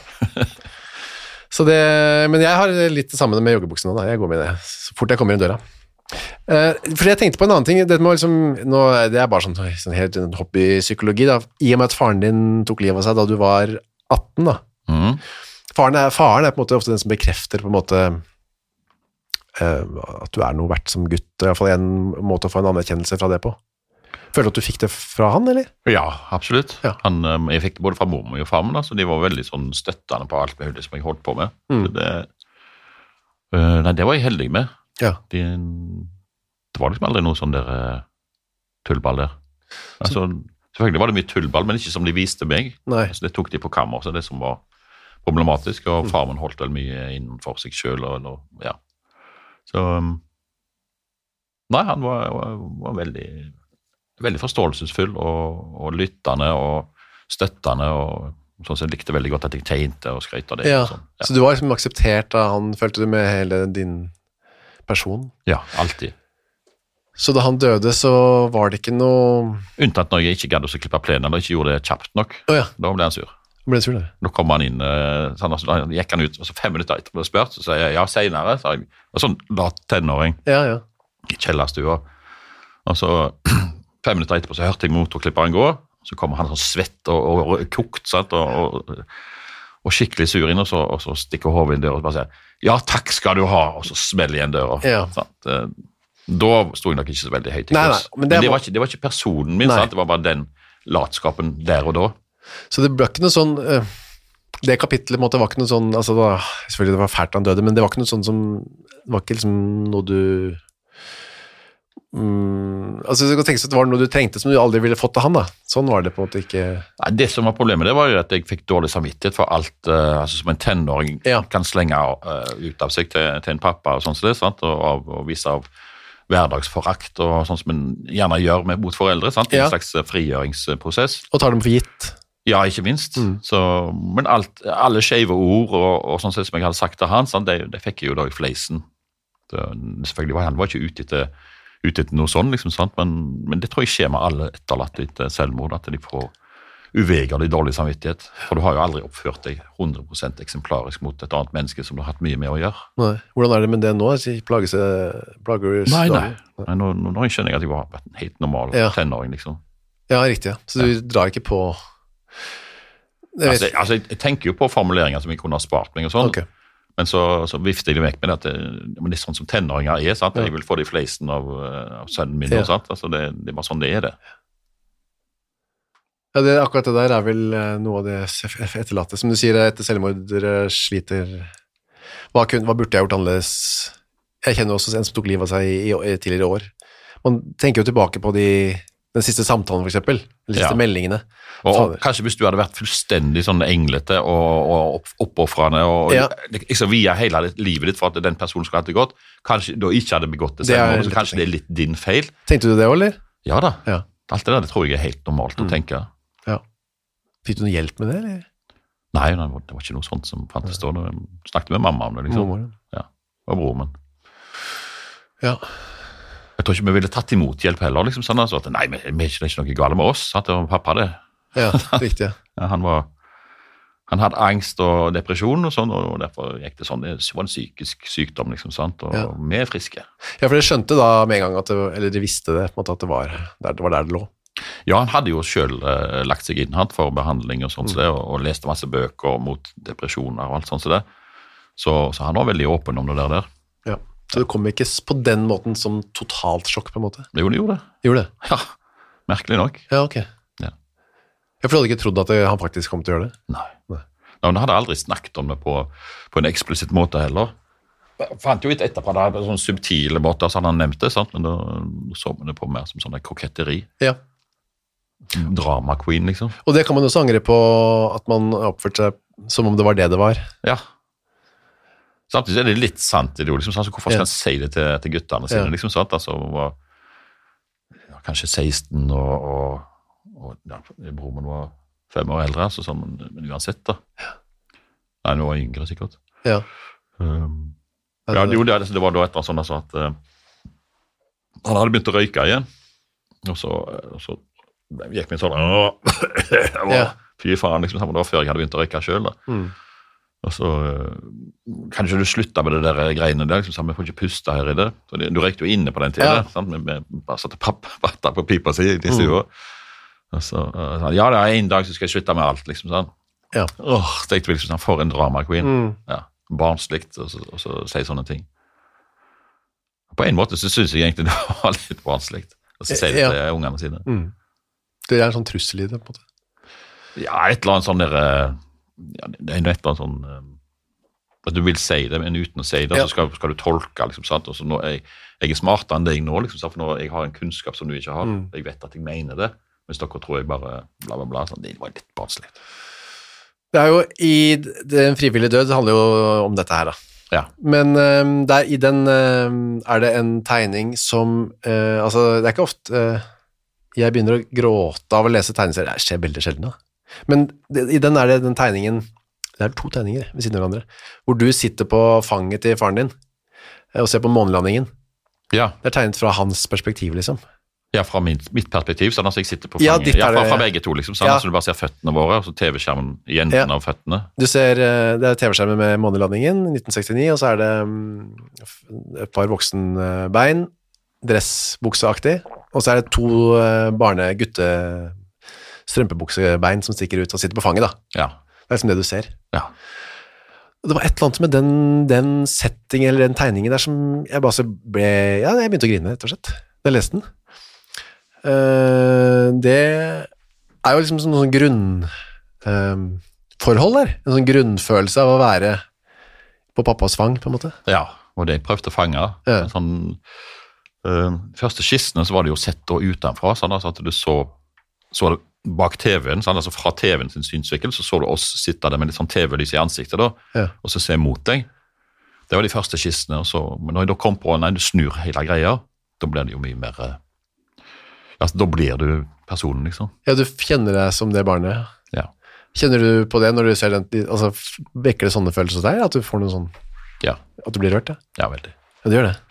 Så det, men jeg har litt det samme med joggebuksene da. Jeg går med det så fort jeg kommer inn døra. Uh, for jeg tenkte på en annen ting, det, må liksom, nå, det er bare sånn, sånn helt en hobbypsykologi da, i og med at faren din tok livet av seg da du var atten da. Mhm. Faren er, faren er på en måte ofte den som bekrefter på en måte eh, at du er noe verdt som gutt, i hvert fall en måte å få en anerkjennelse fra det på. Føler du at du fikk det fra han, eller? Ja, absolutt. Ja. Han, um, jeg fikk det både fra mormor og far min, så de var veldig sånn støttende på alt mulig som jeg holdt på med. Mm. Så det, uh, nei, det var jeg heldig med. Ja. De, det var liksom aldri noe sånn der uh, tullball der. Altså, selvfølgelig var det mye tullball, men ikke som de viste meg. Nei. Altså, det tok de på kammer, så det som var problematisk, og far min holdt vel mye innenfor seg selv, og, og ja. Så, um, nei, han var, var, var veldig, veldig forståelsesfull, og, og lyttende, og støttende, og sånn som jeg likte veldig godt at jeg tegnte og skrøt av det. Ja. Og sånn. Ja. Så du var liksom akseptert da han, følte du, med hele din person? Ja, alltid. Så da han døde, så var det ikke noe... Unntatt når jeg ikke gadd å klippe plenen, eller ikke gjorde det kjapt nok. Åja, Da ble han sur. ble det sur det? Da kom han inn, eh, sånn, altså, da gikk han ut, og så fem minutter etter ble spørt, så sa jeg, ja, senere, sa jeg. Og sånn, da tenåring, Ja, ja. i kjellerstua. Og så, fem minutter etterpå, så hørte jeg motorklipperen gå, så kommer han sånn svett og, og, og kokt, sant, og, og, og skikkelig sur inn, og så, og så stikker hovedet inn døra, og så bare sier, ja, takk skal du ha, og så smeller igjen døra. Ja. Sant? Eh, Da sto jeg nok ikke så veldig høyt i Nei, kurs. nei, men Men det det, var- var ikke, det var ikke personen min, Nei. sant? Det var bare den latskapen der og da. Så det ble ikke noe sånn... eh, det kapittelet på en måte var ikke noe sånn... Altså, da, selvfølgelig det var fælt han døde, men det var ikke noe sånn som... Det var ikke liksom noe du... Mm, altså, jeg kan tenke seg at det var noe du trengte som du aldri ville fått av han, da. Sånn var det på en måte ikke... Nei, det som var problemet, det var jo at jeg fikk dårlig samvittighet for alt, eh, altså som en tenåring Ja. kan slenge eh, ut av seg til, til en pappa og sånn som det, sant? Og, av, og vise av hverdagsforakt og sånn som en gjerne gjør med, mot foreldre, sant? Ja. En slags eh, frigjøringsprosess. Og tar dem for gitt. Ja, ikke minst. Mm. Så, men alt, alle skjeve ord og, og sånn som jeg hadde sagt til han, sant? Det, det fikk jeg jo da i fleisen. Det, selvfølgelig var han var ikke ute etter, ute etter noe sånn, liksom, sant? Men, men det tror jeg skjer med alle etterlatte etter selvmord, at de får uvegerlig dårlig samvittighet. For du har jo aldri oppført deg hundre prosent eksemplarisk mot et annet menneske som du har hatt mye med å gjøre. Nei. Hvordan er det med det nå? Altså, Plager seg... Plager du Nei, nei. stadig? nei nå, nå, nå skjønner jeg at jeg var en helt normal Ja. tenåring, liksom. Ja, riktig. Ja. Så du drar ikke på... Jeg vet- Altså, jeg- altså, jeg tenker jo på formuleringer som jeg kunne ha spart meg og sånn, Ok. men så, så vifter jeg det vekk med det at det, men det er sånn som tenåringer er, sant? Ja. Jeg vil få det i fleisen av, eh, av sønnen min, Ja. og sant? Altså, det, det er bare sånn det er det. Ja, det, akkurat det der er vel eh, noe av det f- f- etterlatte. Som du sier, etter selvmord dere sliter... Hva, kun, hva burde jeg gjort annerledes? Jeg kjenner også en som tok livet av seg i, i tidligere år. Man tenker jo tilbake på de, den siste samtalen, for eksempel. De siste Ja. meldingene. Og, og Fader. kanskje hvis du hadde vært fullstendig sånn englete og, og opp, oppofrende og Ja. liksom via hele livet ditt for at den personen skulle hatt det godt, kanskje da ikke hadde begått det Det er selv, litt så kanskje det er litt din feil. Tenkte du det også, eller? Ja da, Ja. alt det der det tror jeg er helt normalt Mm. å tenke. Ja. Fikk du noe hjelp med det, eller? Nei, det var, det var ikke noe sånt som fantes da. Jeg snakket med mamma om det, liksom. Mormoren. Og broren min. Ja. Jeg tror ikke vi ville tatt imot hjelp heller, liksom sånn, altså, at nei, men det er ikke noe gale med oss, at det var pappa det. Ja, riktig. Ja. Ja, han var, han hadde angst og depresjon og sånn, og derfor gikk det sånn, det var en psykisk sykdom, liksom, sant, og Ja. vi er friske. Ja, for dere skjønte da med en gang at det, eller dere visste det, på en måte at det var der det, var der det lå. Ja, han hadde jo selv eh, lagt seg inn han for behandling og sånt, så det, og, og leste masse bøker mot depresjoner og alt sånt, så det. Så, så han var veldig åpen om det der der. Ja. Så det kom ikke s- på den måten som totalt sjokk, på en måte. Jo, det gjorde det. Gjorde det? Ja, merkelig nok. Ja, ok. Ja. Jeg hadde ikke trodd at det, han faktisk kom til å gjøre det. Nei. Nei. Nei, han hadde aldri snakket om det på, på en eksplisitt måte heller. Jeg fant jo ut etterpå det på sånne subtile måter, så han nevnte, sant? Men da så man det på mer som sånn koketteri. Ja. Drama queen, liksom. Og det kan man også angre på, at man oppførte seg som om det var det det var. Ja. Samtidig er det litt sant i det, liksom, altså, hvorfor skal Ja. han si det til, til guttene sine, Ja. liksom, sant? Altså, han var ja, kanskje seksten, og, og, og ja, broren min var fem år eldre, altså, sånn, men, men uansett da. Nei, nå var jeg yngre, sikkert. Ja. Um, ja, det, jo, det, det var da etter sånn altså, at uh, han hadde begynt å røyke igjen, og så, og så gikk min sånn, åh, Ja. fy faen, liksom, det var før jeg hadde begynt å røyke selv da. Mm. Og så kan ikke du slutte med det der greiene der, liksom, så vi får ikke puste her i det. Så det, du røykte jo inne på den tiden, Ja. sant? Vi, vi bare satte pappvatter på pipa si i de stua. Og så, uh, så, ja, det er en dag så skal jeg slutte med alt, liksom sånn. Ja. Åh, tenkte vi liksom sånn, for en drama queen. Mm. Ja, barnslikt, og så, og så si sånne ting. På en måte så synes jeg egentlig det var litt vanskelig å si det Ja. til ungene sine. Mm. Det er en sånn trussel i det, på en måte. Ja, et eller annet sånn der, eh, ja, det er et eller annet sånn, eh, at du vil si det, men uten å si det, Ja. så skal, skal du tolke, liksom, sant? Og så nå er jeg, jeg er smartere enn deg nå, liksom, sant? For nå jeg har en kunnskap som du ikke har. Mm. Jeg vet at jeg mener det, mens dere tror jeg bare bla bla bla, sånn. Det var litt barnslig. Det er jo i Den frivillige død, det handler jo om dette her, da. Ja. Men um, der, i den um, er det en tegning som uh, altså, det er ikke ofte uh, jeg begynner å gråte av å lese tegneserier. Det skjer veldig sjelden, da. Men det, i den er det den tegningen, det er to tegninger ved siden av hverandre, hvor du sitter på fanget til faren din og ser på månelandingen. Ja, Det er tegnet fra hans perspektiv, liksom. ja fra min, mitt perspektiv, sånn at jeg sitter på Ja, fanget. ditt Ja, er fra, det- fra begge to, liksom, sånn Ja. at du bare ser føttene våre, og så T V-skjermen i enden Ja. av føttene. Du ser, uh, det er T V-skjermen med månelandingen, nitten sekstini, og så er det um, et par voksenbein, dressbukseaktig, og så er det to uh, barne-gutte strømpebuksebein som stikker ut og sitter på fanget, da. Ja, Det er liksom det du ser. ja. Og det var et eller annet med den, den settingen eller den tegningen der som jeg bare så ble, ja, jeg begynte å grine, rett og slett, da jeg leste den. Uh, det er jo liksom sånn, sånn grunn um, forhold der, en sånn grunnfølelse av å være på pappas fang, på en måte. Ja, og det jeg prøvde å fange. Ja. Sånn, øh, første skissene så var det jo sett da utenfra, sånn altså at du så, så det bak T V-en, sånn, altså fra T V-en sin synsvinkel, så så du oss sitte der med litt sånn T V-lys i ansiktet da, Ja. og så se mot deg. Det var de første skissene, og så, men når jeg da kom på, nei, du snur hele greia, da blir det jo mye mer, øh, altså, da blir du personen, liksom. Ja, du kjenner deg som det barnet. Ja, Kjenner du på det når du ser den, altså vekker det sånne følelser hos deg, at du får noe sånn, ja, at du blir rørt, ja? ja, veldig. Ja, det gjør det.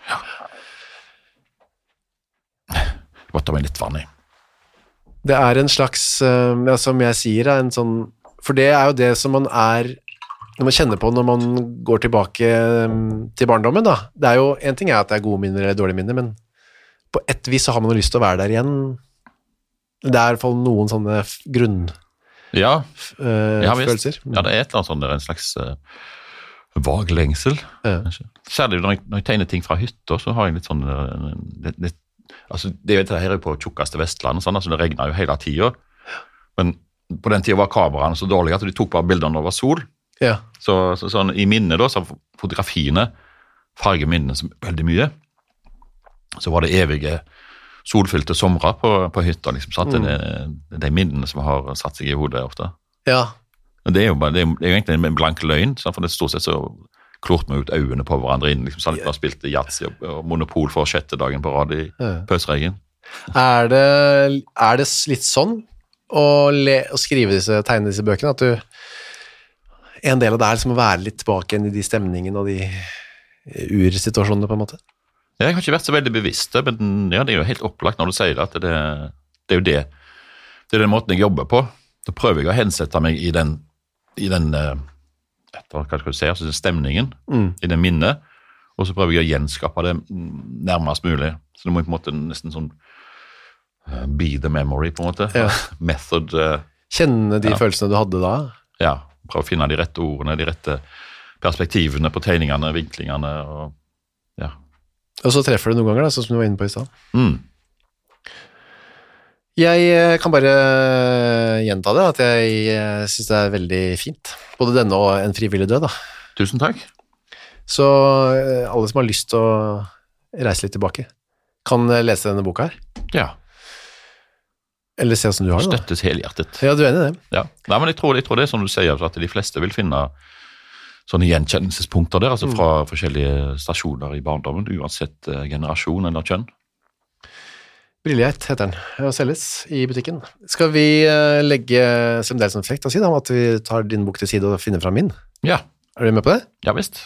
Jeg må ta meg litt vann i. Det er en slags, eh, ja, som jeg sier, en sånn, for det er jo det som man er, når man kjenner på når man går tilbake eh, til barndommen, da. Det er jo, en ting er at det er gode minner eller dårlige minner, men på et vis så har man jo lyst til å være der igjen. Det er i hvert fall noen sånne f- grunn Ja, eh, Ja, visst. følelser. ja, det er et eller annet sånn, det er en slags uh, vag lengsel. Ja. Kanskje. Særlig når jeg, når jeg tegner ting fra hytta, så har jeg litt sånn uh, litt, litt, altså det er jo det her er jo på tjukkeste Vestland, sånn, altså det regner jo hele tiden, men på den tiden var kameraene så dårlige at de tok bare bildene over sol, Ja. så, så sånn, i minnet da, så fotografiene farger minnene så veldig mye, så var det evige solfylte somre på, på hytta, liksom, sant? Det, er, det er de minnene som har satt seg i hodet ofte. Ja. Men det er jo, bare, det er, det er jo egentlig en blank løgn, sant? For det stort sett så klort vi ut øynene på hverandre inn, liksom, sånn at vi har spilt Yatzy og, og Monopol for sjette dagen på rad i Ja. pøsreggen. Er det, er det litt sånn å, le, å skrive disse, tegne disse bøkene, at du, en del av det er liksom å være litt tilbake igjen i de stemningene og de ursituasjonene, på en måte? Jeg har ikke vært så veldig bevisst, men ja, det er jo helt opplagt når du sier det, at det, det er jo det. Det er den måten jeg jobber på. Da prøver jeg å hensette meg i den, i den eh, etter, hva skal du si, altså stemningen, Mm. i det minnet, og så prøver jeg å gjenskape det nærmest mulig. Så det må på en måte nesten sånn eh, be the memory, på en måte. Ja. Method, eh, Kjenne de Ja. følelsene du hadde da? ja, prøve å finne de rette ordene, de rette perspektivene på tegningene, vinklingene, og ja. Og så treffer du noen ganger, da, sånn som du var inne på i stedet. Mm. Jeg eh, kan bare gjenta det, at jeg eh, synes det er veldig fint. Både denne og En frivillig død, da. Tusen takk. Så eh, alle som har lyst til å reise litt tilbake, kan eh, lese denne boka her. Ja, Eller se hvordan du har det, da. støttes helhjertet. Ja, du er enig i det? Ja, Nei, men jeg tror, jeg tror det er som du sier, at de fleste vil finne sånne gjenkjennelsespunkter der, altså fra forskjellige stasjoner i barndommen, uansett eh, generasjon eller kjønn. Brillighet heter den, og selges i butikken. Skal vi eh, legge fremdeles en flekt og si da, om at vi tar din bok til side og finner fram min? Ja, Er du med på det? ja visst.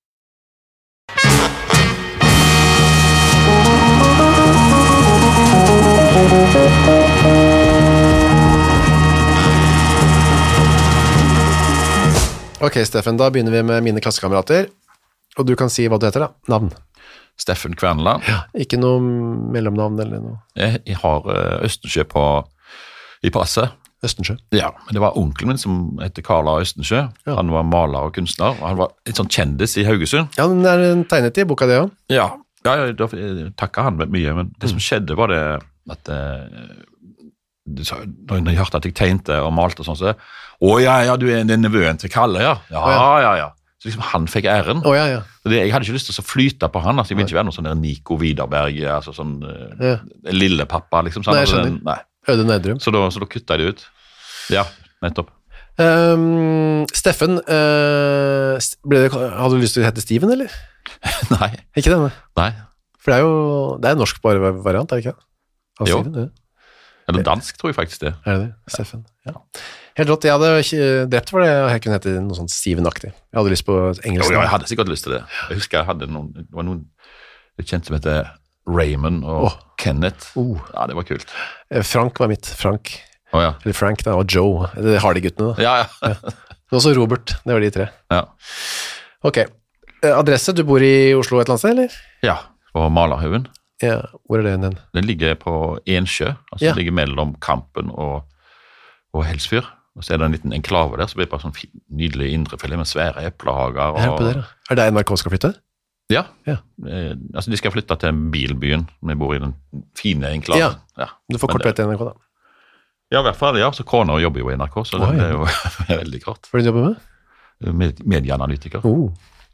Ok, Steffen, da begynner vi med mine klassekamerater, og du kan si hva du heter da. Navn. Steffen Kverneland. Ikke noe mellomnavn eller noe. Jeg, jeg har eh, Østensjø på, i passet. Østensjø. Ja, men det var onkelen min som heter Karl A. Østensjø. Ja. Han var maler og kunstner, og han var litt sånn kjendis i Haugesund. Ja, den er tegnet i boka det også. Ja, Ja, ja, da takket han mye, men det som skjedde var det at eh, du sa- når jeg hørte at jeg tegnte og malte og sånn, så å ja, ja, du er den nevøen til Kalle, ja. Ja, Å, ja. ja, ja. Så liksom han fikk æren. Å, ja, ja. Så det, jeg hadde ikke lyst til å flyte på han, altså jeg ville ikke være noen sånn der Nico Widerberg, altså sånn eh, Ja. lille pappa, liksom. Så, han Nei, jeg hadde skjønner. den- nei. Øde Nedrum. Så, da, så da kuttet jeg det ut. Ja, nettopp. Um, Steffen, uh, st- ble det, hadde du lyst til å hete Steven, eller? Nei, Ikke det, nei. nei. For det er jo, det er en norsk bare variant, er det ikke det? Av Jo. Steven, ja. Eller dansk, tror jeg faktisk det. Er det det? Steffen, ja. Helt rått, jeg hadde ikke drept for det, og jeg kunne hete noe sånn Steven-aktig. Jeg hadde lyst på engelsk. Jo, jo, jeg hadde sikkert lyst til det. Jeg husker jeg hadde noen, det var noen jeg kjente som heter Raymond og Åh. Kenneth. Oh. Ja, det var kult. Eh, Frank var mitt, Frank. Å ja. Eller Frank da, og Joe. Det har de guttene da. Ja, ja. Men også Robert, det var de tre. ja. Ok, Eh, adresse, du bor i Oslo et eller annet sted, eller? Ja, på Malerhaugen. Ja, hvor er det den? Den ligger på Ensjø, altså Ja. det ligger mellom Kampen og, og Helsfyr. Og så er det en liten enklave der, så blir det bare sånn fin, nydelig indrefilet med svære eplehager. Og, Her oppe der, ja. Er det N R K skal flytte? Ja, Ja. Eh, altså de skal flytte til bilbyen, vi bor i den fine enklaven. Ja. Ja. Du får Men kort det- vei til N R K da. Ja, i hvert fall, ja, så kona jobber jo i N R K, så Oi. det er jo veldig kort. Hva er det du jobber med? Med, medieanalytiker. Oh.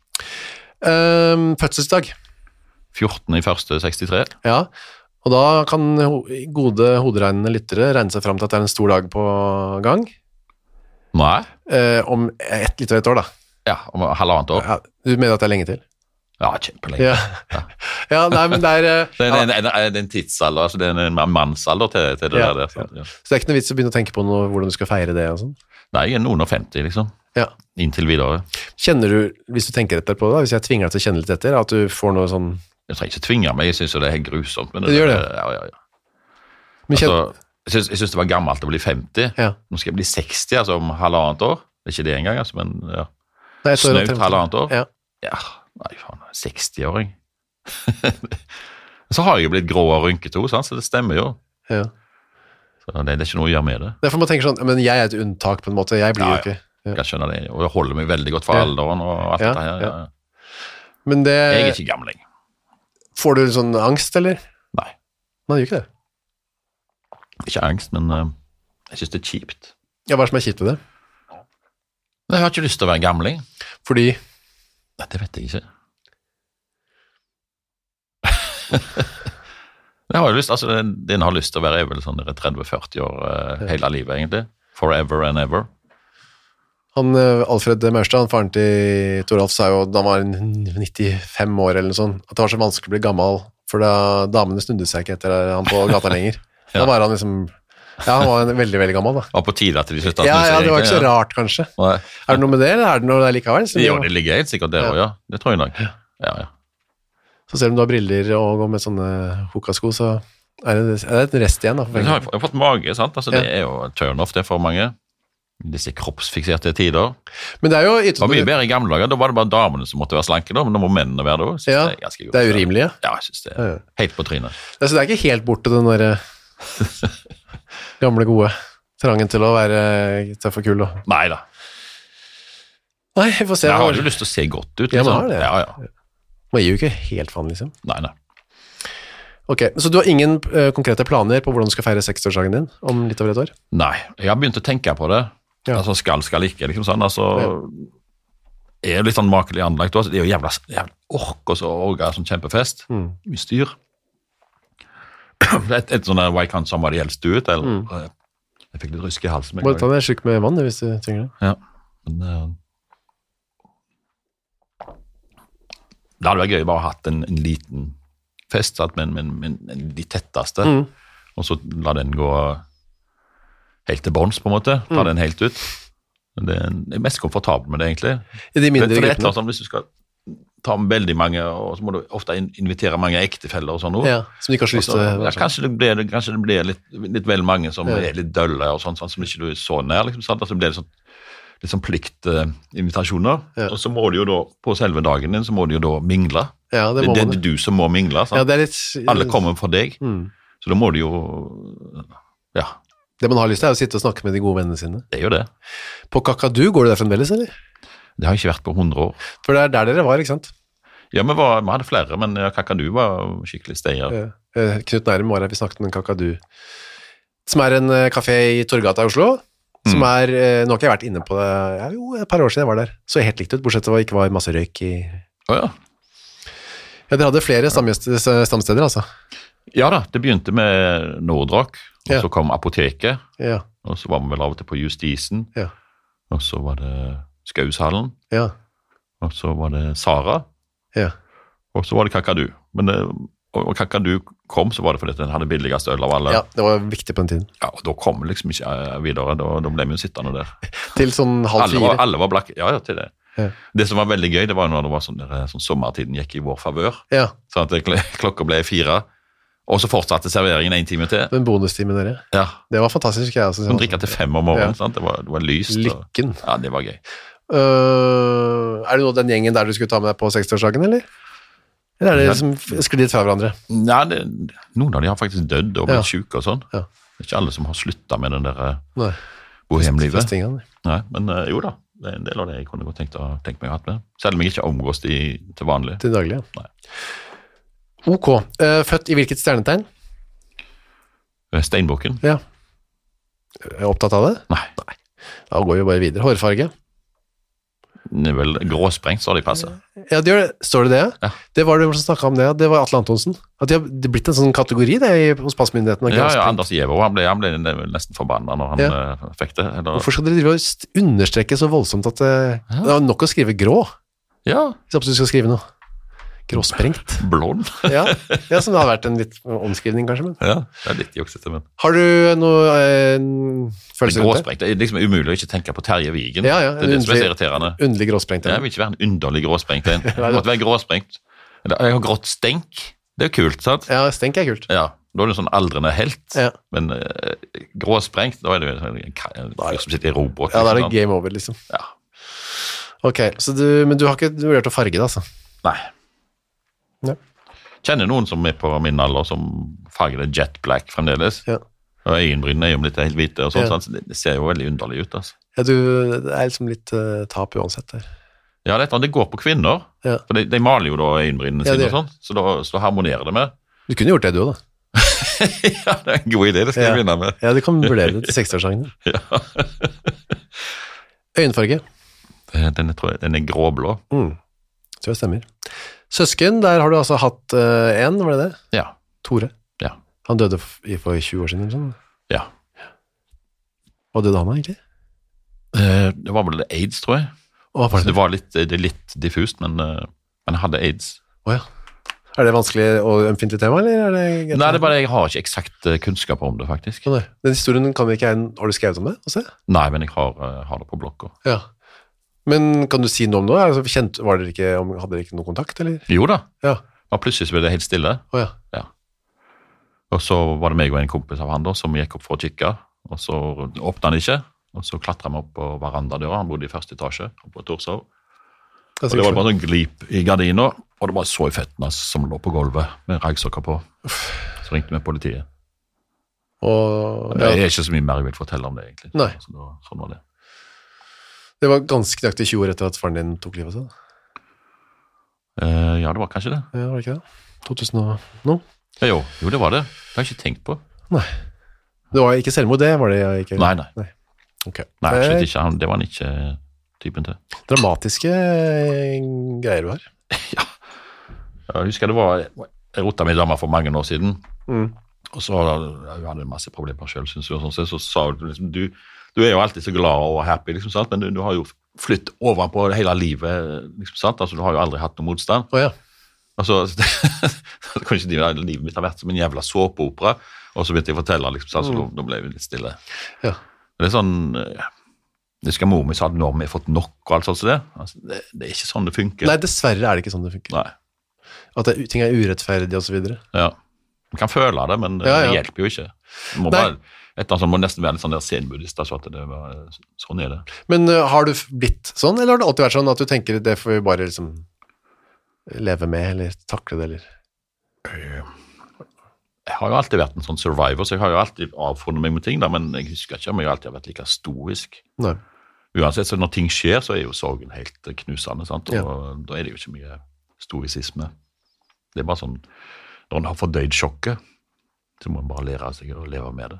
Um, fødselsdag. fjorten i første sekstitre. Ja, og da kan ho gode hoderegnende lyttere regne seg frem til at det er en stor dag på gang. Nei. Eh, om ett litt over et år da. Ja, om halvannet år. Ja, du mener at det er lenge til? Ja, kjempelenge. Ja, ja nei, men det er... eh, Det er ja. en, en, en, en tidsalder, altså det er en mannsalder til, til det Ja, der. Sant? Ja. Så det er ikke noe vits å begynne å tenke på noe, hvordan du skal feire det og sånn? Nei, jeg er noen og femti, liksom. Ja. Inntil videre. Kjenner du, hvis du tenker etter på det, da, hvis jeg tvinger deg til å kjenne litt etter, at du får noe sånn... Jeg trenger ikke tvinge meg, jeg synes jo det er helt grusomt. Men Du gjør det? Ja, ja, ja. Men kjenn- Altså, jeg, synes, jeg synes det var gammelt å bli femti. Ja. Nå skal jeg bli seksti, altså om halvannet år. Det er ikke det engang, altså, men ja. Nei, et år og Snaut femti. halvannet år. Ja. Ja, nei faen, seksti-åring. Så har jeg jo blitt grå og rynket også, sant? Så det stemmer jo. Ja. Så det, det er ikke noe å gjøre med det. Derfor må man tenke sånn, men jeg er et unntak på en måte, jeg blir Ja, jo ikke... Ja. Jeg skjønner det, og jeg holder meg veldig godt for Ja. alderen og alt Ja, dette her. ja. Ja. Men det... Jeg er ikke gamling. Får du sånn angst, eller? Nei, Nei, du gjør ikke det. ikke angst, men uh, jeg synes det er kjipt. Ja, hva er det som er kjipt med det? Jeg har ikke lyst til å være gamling. Fordi... Nei, det vet jeg ikke. Jeg har jo lyst, altså det det en har lyst til å være er vel sånn tretti til førti år uh, hele livet egentlig. Forever and ever. Han, eh, Alfred Maurstad, han faren til Toralf, sa jo da han var nittifem år eller noe sånt, at det var så vanskelig å bli gammel, for da damene snudde seg ikke etter han på gata lenger. Da Ja. var han liksom, ja, han var en veldig, veldig gammel da. Og på tide at de sluttet å Ja, snu seg, ja, det var ikke så egentlig, ja. rart kanskje. Nei. Er det noe med det, eller er det noe der likevel? Så, Jo, det ligger helt sikkert der Ja. også, ja. Det tror jeg nok. Ja, ja. så selv om du har briller og går med sånne hokasko, så er det, er det en rest igjen da. for Jeg har, penger. jeg har fått mage, sant? Altså, det Ja. er jo turn-off det for mange. Disse kroppsfikserte tider. Men det er jo Det var mye bedre i gamle dager, da var det bare damene som måtte være slanke, da, men nå må mennene være det også. Jeg synes Ja, det er ganske det er urimelig, ja. Ja, jeg synes det Ja, er ja. helt på trynet. Altså, det er ikke helt borte den der gamle gode trangen til å være tøff og kul. Og... Nei da. Nei, vi får se. Jeg har jo lyst til å se godt ut, Ja, man liksom. har det. Ja, ja. Man gir jo ikke helt faen, liksom. Nei, nei. Ok, så du har ingen eh, konkrete planer på hvordan du skal feire sekstiårsdagen din om litt over et år? Nei, jeg har begynt å tenke på det. Ja. Altså, skal, skal ikke, liksom sånn. Altså, jeg er jo litt sånn makelig anlagt også. Det er jo jævla, jævla ork og så orga sånn kjempefest. Mm. Mye styr. Et, et sånn der, why can't somebody else do it? Eller, Mm. Jeg fikk litt rysk i halsen. med Må en du ta gang. deg en slurk med vann hvis du trenger det? Ja, men eh, det hadde vært gøy bare å ha hatt en, en liten fest, sant, men, men, men de tetteste, Mm. og så la den gå helt til bånds, på en måte. Ta Mm. den helt ut. Men det er, jeg er mest komfortabel med det, egentlig. I de mindre For det er et eller gruppene? annet sånn, hvis du skal ta med veldig mange, og så må du ofte in- invitere mange ektefeller og sånn også. Ja, som du ikke har så lyst til å ja, være sånn. kanskje det blir, kanskje det blir litt, litt vel mange som Ja. er litt dølle og sånn, sånn som ikke du er så nær, liksom, sant? Altså blir det sånn, litt sånn pliktinvitasjoner, Ja. og så må du jo da, på selve dagen din, så må du jo da mingle. Ja, det Det, må det, man. det er du som må mingle, sant? Ja, det er litt... Alle kommer for deg, Mm. så da må du jo, ja, Det man har lyst til er å sitte og snakke med de gode vennene sine. det er jo det. På Kakadu går du der fremdeles, eller? Det har ikke vært på hundre år. For det er der dere var, ikke sant? Ja, vi, var, vi hadde flere, men Kakadu var skikkelig steier. Ja. Knut Nærum var her, vi snakket om en Kakadu, som er en kafé i Torgata i Oslo, som mm. er, nå har ikke jeg vært inne på det, ja, jo, et par år siden jeg var der, så helt likt ut, bortsett fra det ikke var masse røyk i... Å ja. Ja, dere hadde flere stamsteder, altså. Ja da, det begynte med Nordrock, og ja. Så kom Apoteket, ja. Og så var vi vel av og til på Justisen, ja. Og så var det Skaushallen, ja. Og så var det Sara, ja. Og så var det Kakadu. Men det, og Kakadu kom, så var det fordi den hadde billigast øl av alle. Ja, det var viktig på den tiden. Ja, og da kom vi liksom ikke videre, da, da ble vi jo sittende der. Til sånn halv alle fire? Var, alle var blakke, ja, ja, til det. Ja. Det som var veldig gøy, det var når det var sånn, der, sånn sommertiden gikk i vår favør. Ja. Sånn at det, klokka ble fire, og så fortsatte serveringen en time til. Den bonustimen dere. Ja. Det var fantastisk, jeg også. Man drikker til fem om morgenen, ja. sant? Det var, det var lyst. Lykken. Og, ja, det var gøy. Uh, er det nå den gjengen der du skulle ta med deg på sekstiårsdagen, eller? Eller er det ja. Som sklir litt fra hverandre? Ja, det, noen av de har faktisk dødd og blitt ja. syke og sånn. Ja. Det er ikke alle som har sluttet med den der Nei. bohemlivet. Tingene. Nei, men uh, jo da, det er en del av det jeg kunne godt tenkt, å, tenkt meg å ha hatt med. Selv om jeg ikke omgås de til vanlig. Til daglig, ja. Nei. Ok. Uh, født i hvilket stjernetegn? Steinbukken. Ja. Er du opptatt av det? Nei. Nei. Da går vi bare videre. Hårfarge? Det er vel gråsprengt, så de passer. Ja, det gjør det. Står det det? Ja. Det var det som snakket om det. Det var Atle Antonsen. At de har, det er blitt en sånn kategori det hos passmyndighetene. Ja, ja, Anders Giæver, han ble, han ble nesten forbannet når han ja. uh, fikk det. Eller... Hvorfor skal dere drive og understreke så voldsomt at uh, ja. Det var nok å skrive grå? Ja. Hvis du skal skrive noe. Gråsprengt. Blond. ja. ja, som det har vært en litt omskrivning kanskje. Men. Ja, det er litt juksete, men. Har du noe uh, følelse rundt det? Gråsprengt, det er liksom umulig å ikke tenke på Terje Vigen. Ja, ja. Det er det som er så irriterende. Underlig gråsprengt. Ja, jeg vil ikke være en underlig gråsprengt. Det måtte være gråsprengt. Jeg har grått stenk. Det er kult, sant? Ja, stenk er kult. Ja, da er det en sånn aldrende helt. Ja. Men uh, gråsprengt, da er det en fyr som sitter i robot. Ja, da er det game over, liksom. Ja. Ok, så du, men du har ikke vurdert å farge det, altså? Nei. Ja. Kjenner noen som er på min alder som farger det jet black fremdeles. Ja. Og øyenbrynene er jo litt helt hvite og sånt, ja. Så det ser jo veldig underlig ut. Altså. Ja, du, det er liksom litt uh, tap uansett der. Ja, det, det går på kvinner, ja. For de, de maler jo da øyenbrynene ja, sine og sånt, så da, så da harmonerer det med. Du kunne gjort det du da. Ja, det er en god idé, det skal ja. jeg begynne med. Ja, du kan vurdere det til sekstiårsdagen. Ja. Øyenfarge? Den er, tror jeg, den er gråblå. Mm. Tror jeg stemmer. Søsken, der har du altså hatt uh, en, var det det? Ja. Tore? Ja. Han døde for tjue år siden, eller sånn? Ja. Hva døde han egentlig? Uh, det var vel AIDS, tror jeg. Å, var det? det var litt, det er litt diffust, men, uh, men jeg hadde AIDS. Å ja. Er det vanskelig og ømfintlig tema, eller er det... Nei, det er bare, jeg har ikke eksakt kunnskap om det, faktisk. Nei. Den historien kan vi ikke... Har du skrevet om det? Også? Nei, men jeg har, uh, har det på blokka. Ja. Men kan du si noe om det? Altså, kjent, var dere ikke, hadde dere ikke noe kontakt, eller? Jo da. Ja. Og plutselig så ble det helt stille. Å ja. Ja. Og så var det meg og en kompis av han da, som gikk opp for å kikke, og så åpnet han ikke, og så klatret vi opp på verandadøra, han bodde i første etasje, oppe på Torshov. Og det var bare sånn glip i gardina, og det bare så i fettene som lå på gulvet, med raggsokker på. Så ringte vi politiet. Og, det er ja. ikke så mye mer jeg vil fortelle om det, egentlig. Nei. Så da, sånn var det. Det var ganske nøyaktig tjue år etter at faren din tok livet av seg? Uh, ja, det var kanskje det. Ja, var det ikke det? to tusen og nå? Ja, jo, jo, det var det. Det har jeg ikke tenkt på. Nei. Det var ikke selvmord, det var det jeg ikke... Nei, nei. Nei, okay. Nei absolutt ikke. Han, det var han ikke typen til. Dramatiske greier du har. Ja. Jeg husker det var... Jeg rotet med dama for mange år siden, mm. og så jeg hadde masse problemer selv, synes jeg, og sånn, så sa hun liksom, du, du er jo alltid så glad og happy, liksom, sant? Men du, du har jo flytt over på hele livet, liksom, sant? Altså, du har jo aldri hatt noen motstand. Å oh, ja. Altså, kanskje livet mitt har vært som en jævla såpeopera, og så begynte jeg å fortelle, liksom, sant? Så mm. da ble vi litt stille. Ja. Det er sånn, det skal mor mi sa, når vi har fått nok og alt sånt så det. Altså, det, det er ikke sånn det funker. Nei, dessverre er det ikke sånn det funker. Nei. At det, ting er urettferdig og så videre. Ja, man kan føle det, men ja, ja. Det hjelper jo ikke. Det må bare, et eller annet må nesten være en sånn der senbuddhist, så at det var, sånn er det. Men uh, har du blitt sånn, eller har det alltid vært sånn at du tenker det får vi bare liksom leve med, eller takle det, eller? Jeg har jo alltid vært en sånn survivor, så jeg har jo alltid avfunnet meg med ting, da, men jeg husker ikke om jeg alltid har vært like stoisk. Nei. Uansett, så når ting skjer, så er jo sorgen helt knusende, sant? Og ja. Da er det jo ikke mye stoisisme. Det er bare sånn, når en har fordøyd sjokket, så må en bare lære seg å leve med det.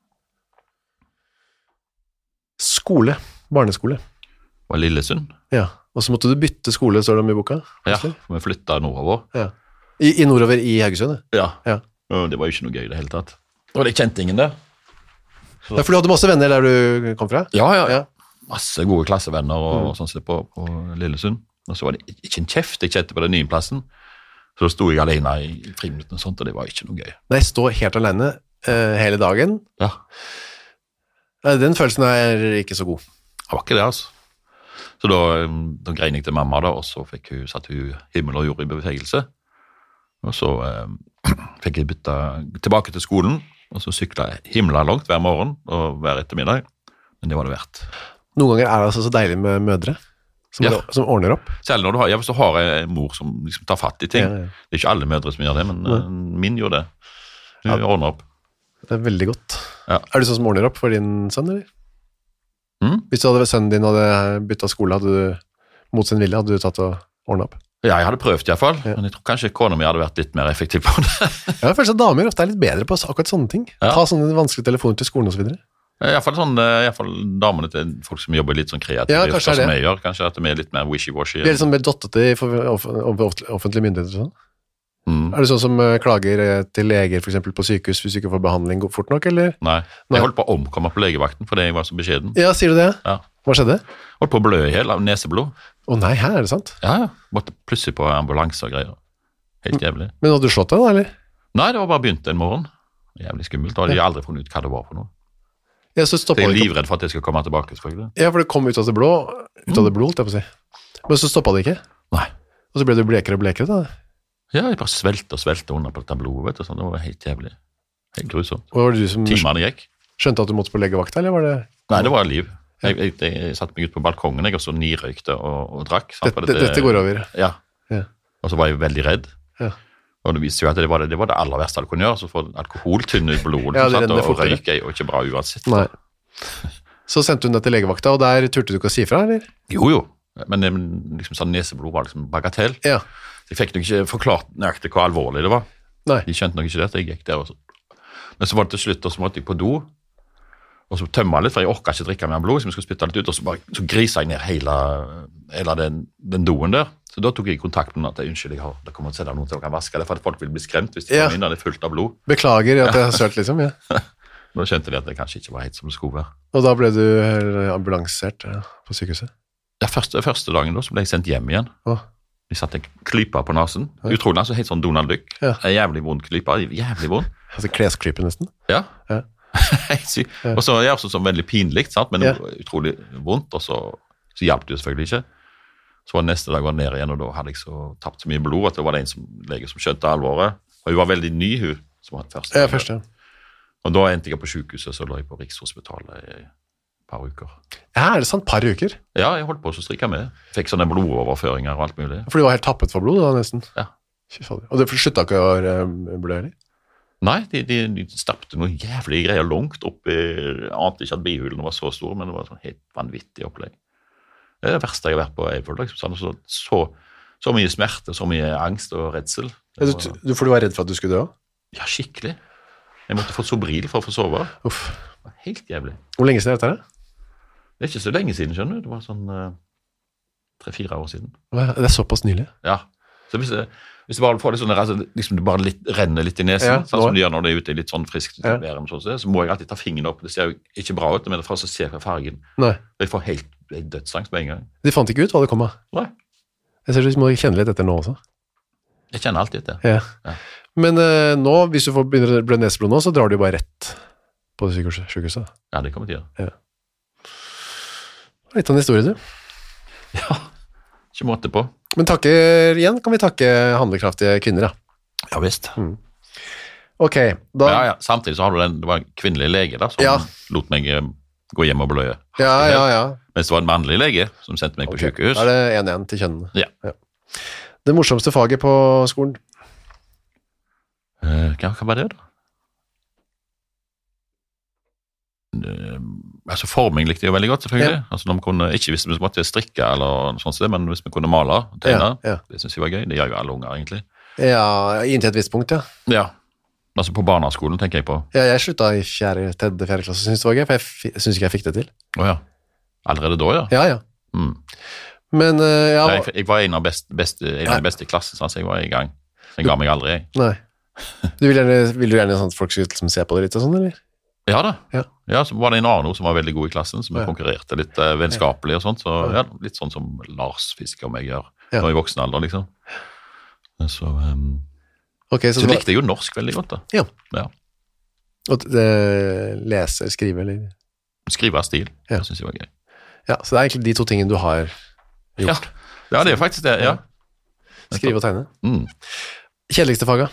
Skole, barneskole. Det var Lillesund. Ja, og så måtte du bytte skole, står det om i boka? Ja, for vi flyttet nordover. Ja. I, I nordover i Haugesund? Ja. Ja. Og det var jo ikke noe gøy i det hele tatt. Og det kjente ingen der. Ja, for du hadde masse venner der du kom fra? Ja, ja, ja. Masse gode klassevenner og Mm. sånn som det på, på Lillesund. Og så var det ikke en kjeft jeg kjente på den nye plassen. Så da sto jeg alene i friminutten og sånt, og det var ikke noe gøy. Nei, stå helt alene eh, hele dagen. Ja, Eh, Den følelsen er ikke så god. det var ikke det, altså. Så da, da grein jeg til mamma, da, og så fikk hun, satt hun himmel og jord i bevegelse. Og så eh, fikk jeg bytte tilbake til skolen, og så sykla jeg himla langt hver morgen og hver ettermiddag. Men det var det verdt. Noen ganger er det altså så deilig med mødre som, Ja. som ordner opp. Selv når du har, ja, hvis du har en mor som liksom tar fatt i ting. Ja, ja. Det er ikke alle mødre som gjør det, men eh, min gjorde det. Hun ordner opp. Det er veldig godt. Ja. Er du sånn som ordner opp for din sønn, eller? Mm? Hvis du hadde, sønnen din hadde byttet skole, hadde du mot sin vilje, hadde du tatt og ordnet opp? Ja, jeg hadde prøvd i hvert fall, Ja. men jeg tror kanskje kona mi hadde vært litt mer effektiv på det. Jeg har følt at damer ofte er litt bedre på akkurat sånne ting. Ja. Ta sånne vanskelige telefoner til skolen og så videre. I hvert fall sånn, eh, i hvert fall damene til folk som jobber litt sånn kreativt, Ja, kanskje som det. jeg gjør, kanskje at de er litt mer wishy-washy. Vi er litt sånn mer dottete i for- off- off- offentlige myndigheter og sånn. Mm. Er du sånn som eh, klager eh, til leger for eksempel på sykehus hvis du ikke får behandling go- fort nok, eller? Nei, Nei. jeg holdt på å omkomme på legevakten fordi jeg var så beskjeden. Ja, sier du det? Ja. Hva skjedde? Holdt på å blø i hjel av neseblod. Å nei, her er det sant? Ja, ja. Måtte plutselig på ambulanse og greier. Helt jævlig. Men hadde du slått deg da, eller? Nei, det var bare begynt en morgen. Jævlig skummelt. Da hadde jeg aldri funnet ut hva det var for noe. Ja, så Så stoppet jeg er det ikke. livredd for at jeg skal komme tilbake, selvfølgelig. Ja, for det kom ut av det blå, ut av det blod, holdt jeg på å si. Men så stoppet det ikke. Nei. Og så ble du blekere og blekere da. Ja, jeg bare svelte og svelte under på dette blodet, vet du. Sånn. Det var helt jævlig. Helt grusomt. Og var det du som Timene gikk. skjønte at du måtte på legevakta, eller var det... Nei, det var liv. Jeg, jeg, jeg satte meg ut på balkongen, jeg, og så nirøykte og, og drakk. sant? For Dette, dette går over. Ja. Ja. Og så var jeg veldig redd. Ja. Og det viste jo at det var det, det var det aller verste du kunne gjøre, så få alkohol tynne i blodet, Ja, det sant? renner og, og fortere. røyk er jo ikke bra uansett. Nei. Så sendte hun deg til legevakta, og der turte du ikke å si fra, eller? Jo, jo. Men eh, liksom sånn neseblod var liksom bagatell. Ja. Jeg fikk nok ikke forklart nøyaktig hvor alvorlig det var. Nei. De skjønte nok ikke det, at jeg gikk der også. Men så var det til slutt, og så måtte jeg på do, og så tømme litt, for jeg orket ikke drikke mer blod, så jeg skulle spytte litt ut, og så, bare, så grisa jeg ned hele, hele den, den doen der. Så da tok jeg kontakt med noen at unnskyld, jeg har, det kommer til å sette noen til å kan vaske det, for at folk vil bli skremt hvis de Ja. kommer inn og det er fullt av blod. Beklager at jeg har sølt, liksom, ja. Da skjønte de at det kanskje ikke var helt som det skulle være. Og da ble du eh, ambulansert ja, på sykehuset. Ja, første, første dagen da, så ble jeg sendt hjem igjen. Åh. De satte en klypa på nasen. Utrolig, altså helt sånn Donald Duck. Ja. En jævlig vond klypa, jævlig vond. Altså klesklype nesten. Ja. Ja. Helt syk. Og så er det også sånn veldig pinligt, sant? Men Ja. utrolig vondt, og så, så hjalp det jo selvfølgelig ikke. Så var det neste dag var det ned igjen, og da hadde jeg så tapt så mye blod at det var det en som, lege som skjønte alvoret. Og hun var veldig ny, hun som var først. Ja, først, ja. Og da endte jeg på sykehuset, så lå jeg på Rikshospitalet i et par uker. Ja, er det sant? Par uker? Ja, jeg holdt på å strikke med. Fikk sånne blodoverføringer og alt mulig. For du var helt tappet for blod da, nesten. Ja. Fy fader. Og det sluttet ikke å eh, blø, eller? Nei, de, de, de stappte noen jævlige greier langt opp i, jeg ante ikke at bihulene var så store, men det var sånn helt vanvittig opplegg. Det er det verste jeg har vært på Eivor, liksom. Sånn, så, så, så mye smerte, så mye angst og redsel. Ja, Det du, var, du, for du var redd for at du skulle dø også? ja, skikkelig. Jeg måtte få Sobril for å få sove. Uff. Det var helt jævlig. Hvor lenge siden er dette her? Det er ikke så lenge siden, skjønner du. Det var sånn uh, tre-fire år siden. Å, Det er såpass nylig. Ja. Så hvis, det, hvis du bare får det sånn, altså, liksom det bare litt, renner litt i nesen, Ja, sånn nå. som de gjør når det er ute i litt sånn friskt Ja. vær, og sånn, så må jeg alltid ta fingeren opp. Det ser jo ikke bra ut, men fra så ser jeg fargen. Nei. Jeg får helt, helt dødsangst med en gang. De fant ikke ut hva det kom av. Nei. Jeg ser du må kjenne litt etter nå også. Jeg kjenner alltid det. Ja. Ja. Men eh, nå, hvis du får begynner å blø neseblod nå, så drar du jo bare rett på sykehuset. sykehuset. Ja, det kommer til å gjøre. Litt av en historie, du. Ja, ikke måte på. Men takker igjen kan vi takke handlekraftige kvinner, da. Ja, visst. Ok, da... Ja, ja. Samtidig så har du den, det var en kvinnelig lege da, som Ja. lot meg eh, gå hjem og bløye. Ja, ja, ja. Mens det var en mannlig lege som sendte meg på Ok, sykehus. Da er det en igjen til kjønnene. Ja. Det morsomste faget på skolen? Eh, hva, hva var det da? Eh, Altså forming likte jeg jo veldig godt, selvfølgelig. Ja. Altså når vi kunne, ikke hvis vi måtte strikke eller noe sånt, men hvis vi kunne male og tegne, Ja, ja. det synes jeg var gøy. Det gjør jo alle unger, egentlig. Ja, inntil et visst punkt, ja. Ja, altså på barneskolen tenker jeg på. Ja, jeg slutta i fjerde, tredje, fjerde klasse, synes det var gøy, for jeg f- synes ikke jeg fikk det til. Åja, allerede da, ja. Ja, ja. Mm. Men, uh, ja... Jeg, jeg var en av, best, beste, en av de beste i klassen, så jeg var i gang. Jeg ga meg aldri, jeg. Nei. Du vil, gjerne, vil du gjerne sånn at folk skal liksom se på det litt og sånn, eller? Ja da. Ja. Ja, så var det en Arno som var veldig god i klassen, som Ja. konkurrerte litt uh, vennskapelig og sånt, så ja, litt sånn som Lars Fiske og meg gjør, Ja. nå i voksen alder, liksom. Så, um, Ok, så, så det var, likte jeg jo norsk veldig godt da. Ja. Ja. og uh, lese, skrive, eller? Skrive av stil, Ja. det synes jeg var gøy. Ja, så det er egentlig de to tingene du har Ja, gjort. ja det er faktisk det, ja. Skrive og tegne. Mm. Kjedeligste faget?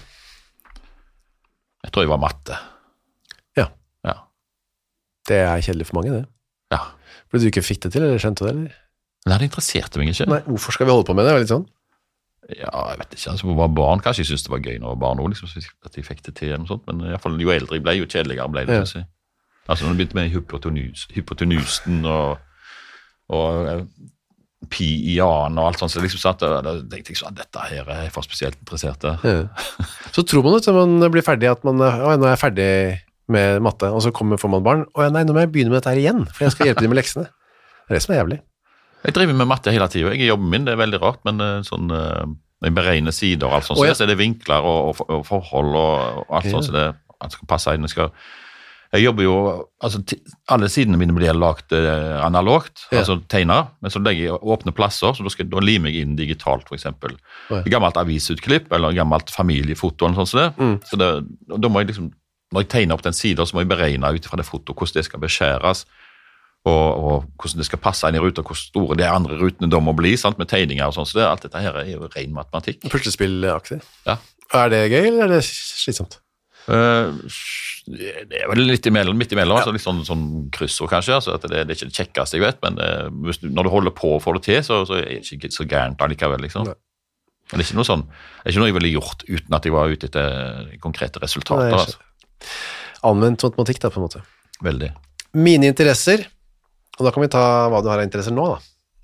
Jeg tror jeg var matte. Ja. Ja. Det er kjedelig for mange, det. Ja. Fordi du ikke fikk det til, eller skjønte det, eller? Nei, det interesserte meg ikke. Nei, hvorfor skal vi holde på med det? Det var litt sånn. Ja, jeg vet ikke, altså, jeg var barn, kanskje jeg synes det var gøy når jeg var barn også, liksom, at jeg fikk det til eller noe sånt, men i hvert fall jo eldre jeg ble, jo kjedeligere ble det, Ja. synes jeg. Altså, når jeg begynte med hypotenus, hypotenusen og, og eh, pi i an og alt sånt, så liksom satt, da da tenkte jeg sånn, dette her er jeg for spesielt interessert i. Ja. Så tror man at man blir ferdig, at man, å, nå er jeg ferdig med matte, og så kommer, får man barn, og nei, nå må jeg begynne med dette her igjen, for jeg skal hjelpe dem med leksene. Det er det som er jævlig. Jeg driver med matte hele tiden, jeg i jobben min, det er veldig rart, men eh, sånn, eh, jeg beregner sider og alt sånt, Å, ja. så det er vinkler og, og, for- og forhold og, og alt Ja. sånt, så det alt skal passe inn. Jeg, skal, jeg jobber jo, altså ti- alle sidene mine blir lagt eh, analogt, Ja. altså tegnet, men så legger jeg åpne plasser, så da skal da limer jeg inn digitalt for eksempel. Å, ja. Gammelt avisutklipp eller gammelt familiefoto eller sånn som det. Mm. Så det, og da må jeg liksom, når jeg tegner opp den siden, så må jeg beregne ut fra det foto hvordan det skal beskjæres, og, og hvordan det skal passe inn i ruta, hvor store de andre rutene da må bli, sant, med tegninger og sånn, så det, alt dette her er jo ren matematikk. Puslespillaktig. Ja. Er det gøy, eller er det slitsomt? Eh, det er vel litt imellom, midt imellom, altså litt sånn, sånn kryssord kanskje, altså at det, det er ikke det kjekkeste jeg vet, men eh, hvis du, når du holder på å få det til, så, så er det ikke så gærent allikevel, liksom. Nei. Men det er ikke noe sånn, det er ikke noe jeg ville gjort uten at jeg var ute etter konkrete resultater, Nei, jeg altså. Anvendt matematikk da, på en måte. Veldig. Mine interesser, og da kan vi ta hva du har av interesser nå da.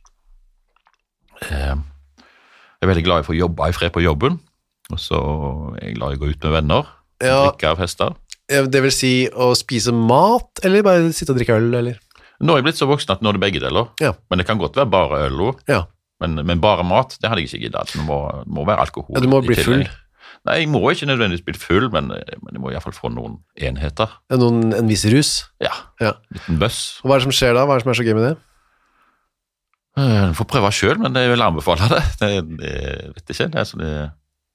Eh, Jeg er veldig glad i å få jobbe i fred på jobben, og så er jeg glad i å gå ut med venner, Ja. drikke og feste. Eh, Det vil si å spise mat, eller bare sitte og drikke øl, eller? Nå er jeg blitt så voksen at nå er det begge deler, Ja. men det kan godt være bare øl også. Ja. Men, men bare mat, det hadde jeg ikke giddet. Det må, det må være alkohol. Ja, du må i bli tillegg. full. Nei, jeg må ikke nødvendigvis bli full, men, men jeg må i hvert fall få noen enheter. Det er noen, en viss rus. Ja, Ja. liten bøss. Og hva er det som skjer da? Hva er det som er så gøy med det? Eh, Du får prøve selv, men jeg vil anbefale det. Det, det vet ikke. Det er, så det,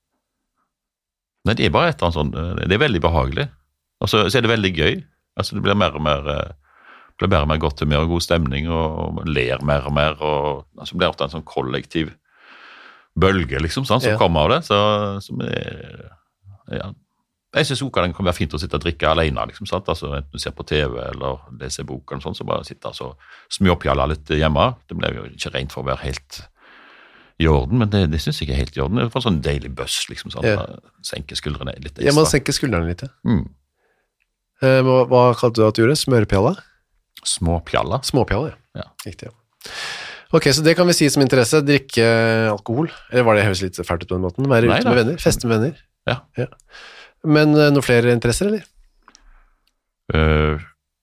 nei, det er bare et eller annet sånt. Det er veldig behagelig. Og så, så er det veldig gøy. Altså, det blir mer og mer, eh, blir mer og mer godt humør og god stemning, og man ler mer og mer, og altså, det blir ofte en sånn kollektiv bølge, liksom, sånn, som Ja. kommer av det. Så, som er, ja. Jeg synes også det kan være fint å sitte og drikke alene, liksom, sant? Altså, enten du ser på T V eller leser bok eller sånn, så bare sitte og småpjalle litt hjemme. Det ble jo ikke rent for å være helt i orden, men det, det synes jeg er helt i orden. Det er en sånn deilig bøss, liksom, sånn, Ja. senke skuldrene litt Ja, man ekstra. senker skuldrene litt, ja. Mm. Eh, Hva, hva kalte du at du gjorde? Smørpjalla? Småpjalla. Småpjalla, ja. Ja. Riktig, ja. Ok, så det kan vi si som interesse. Drikke alkohol. Eller var det høres litt fælt ut på den måten? Være Nei ute da. med venner? Feste med venner? Ja. Men eh, noen flere interesser, eller? Uh,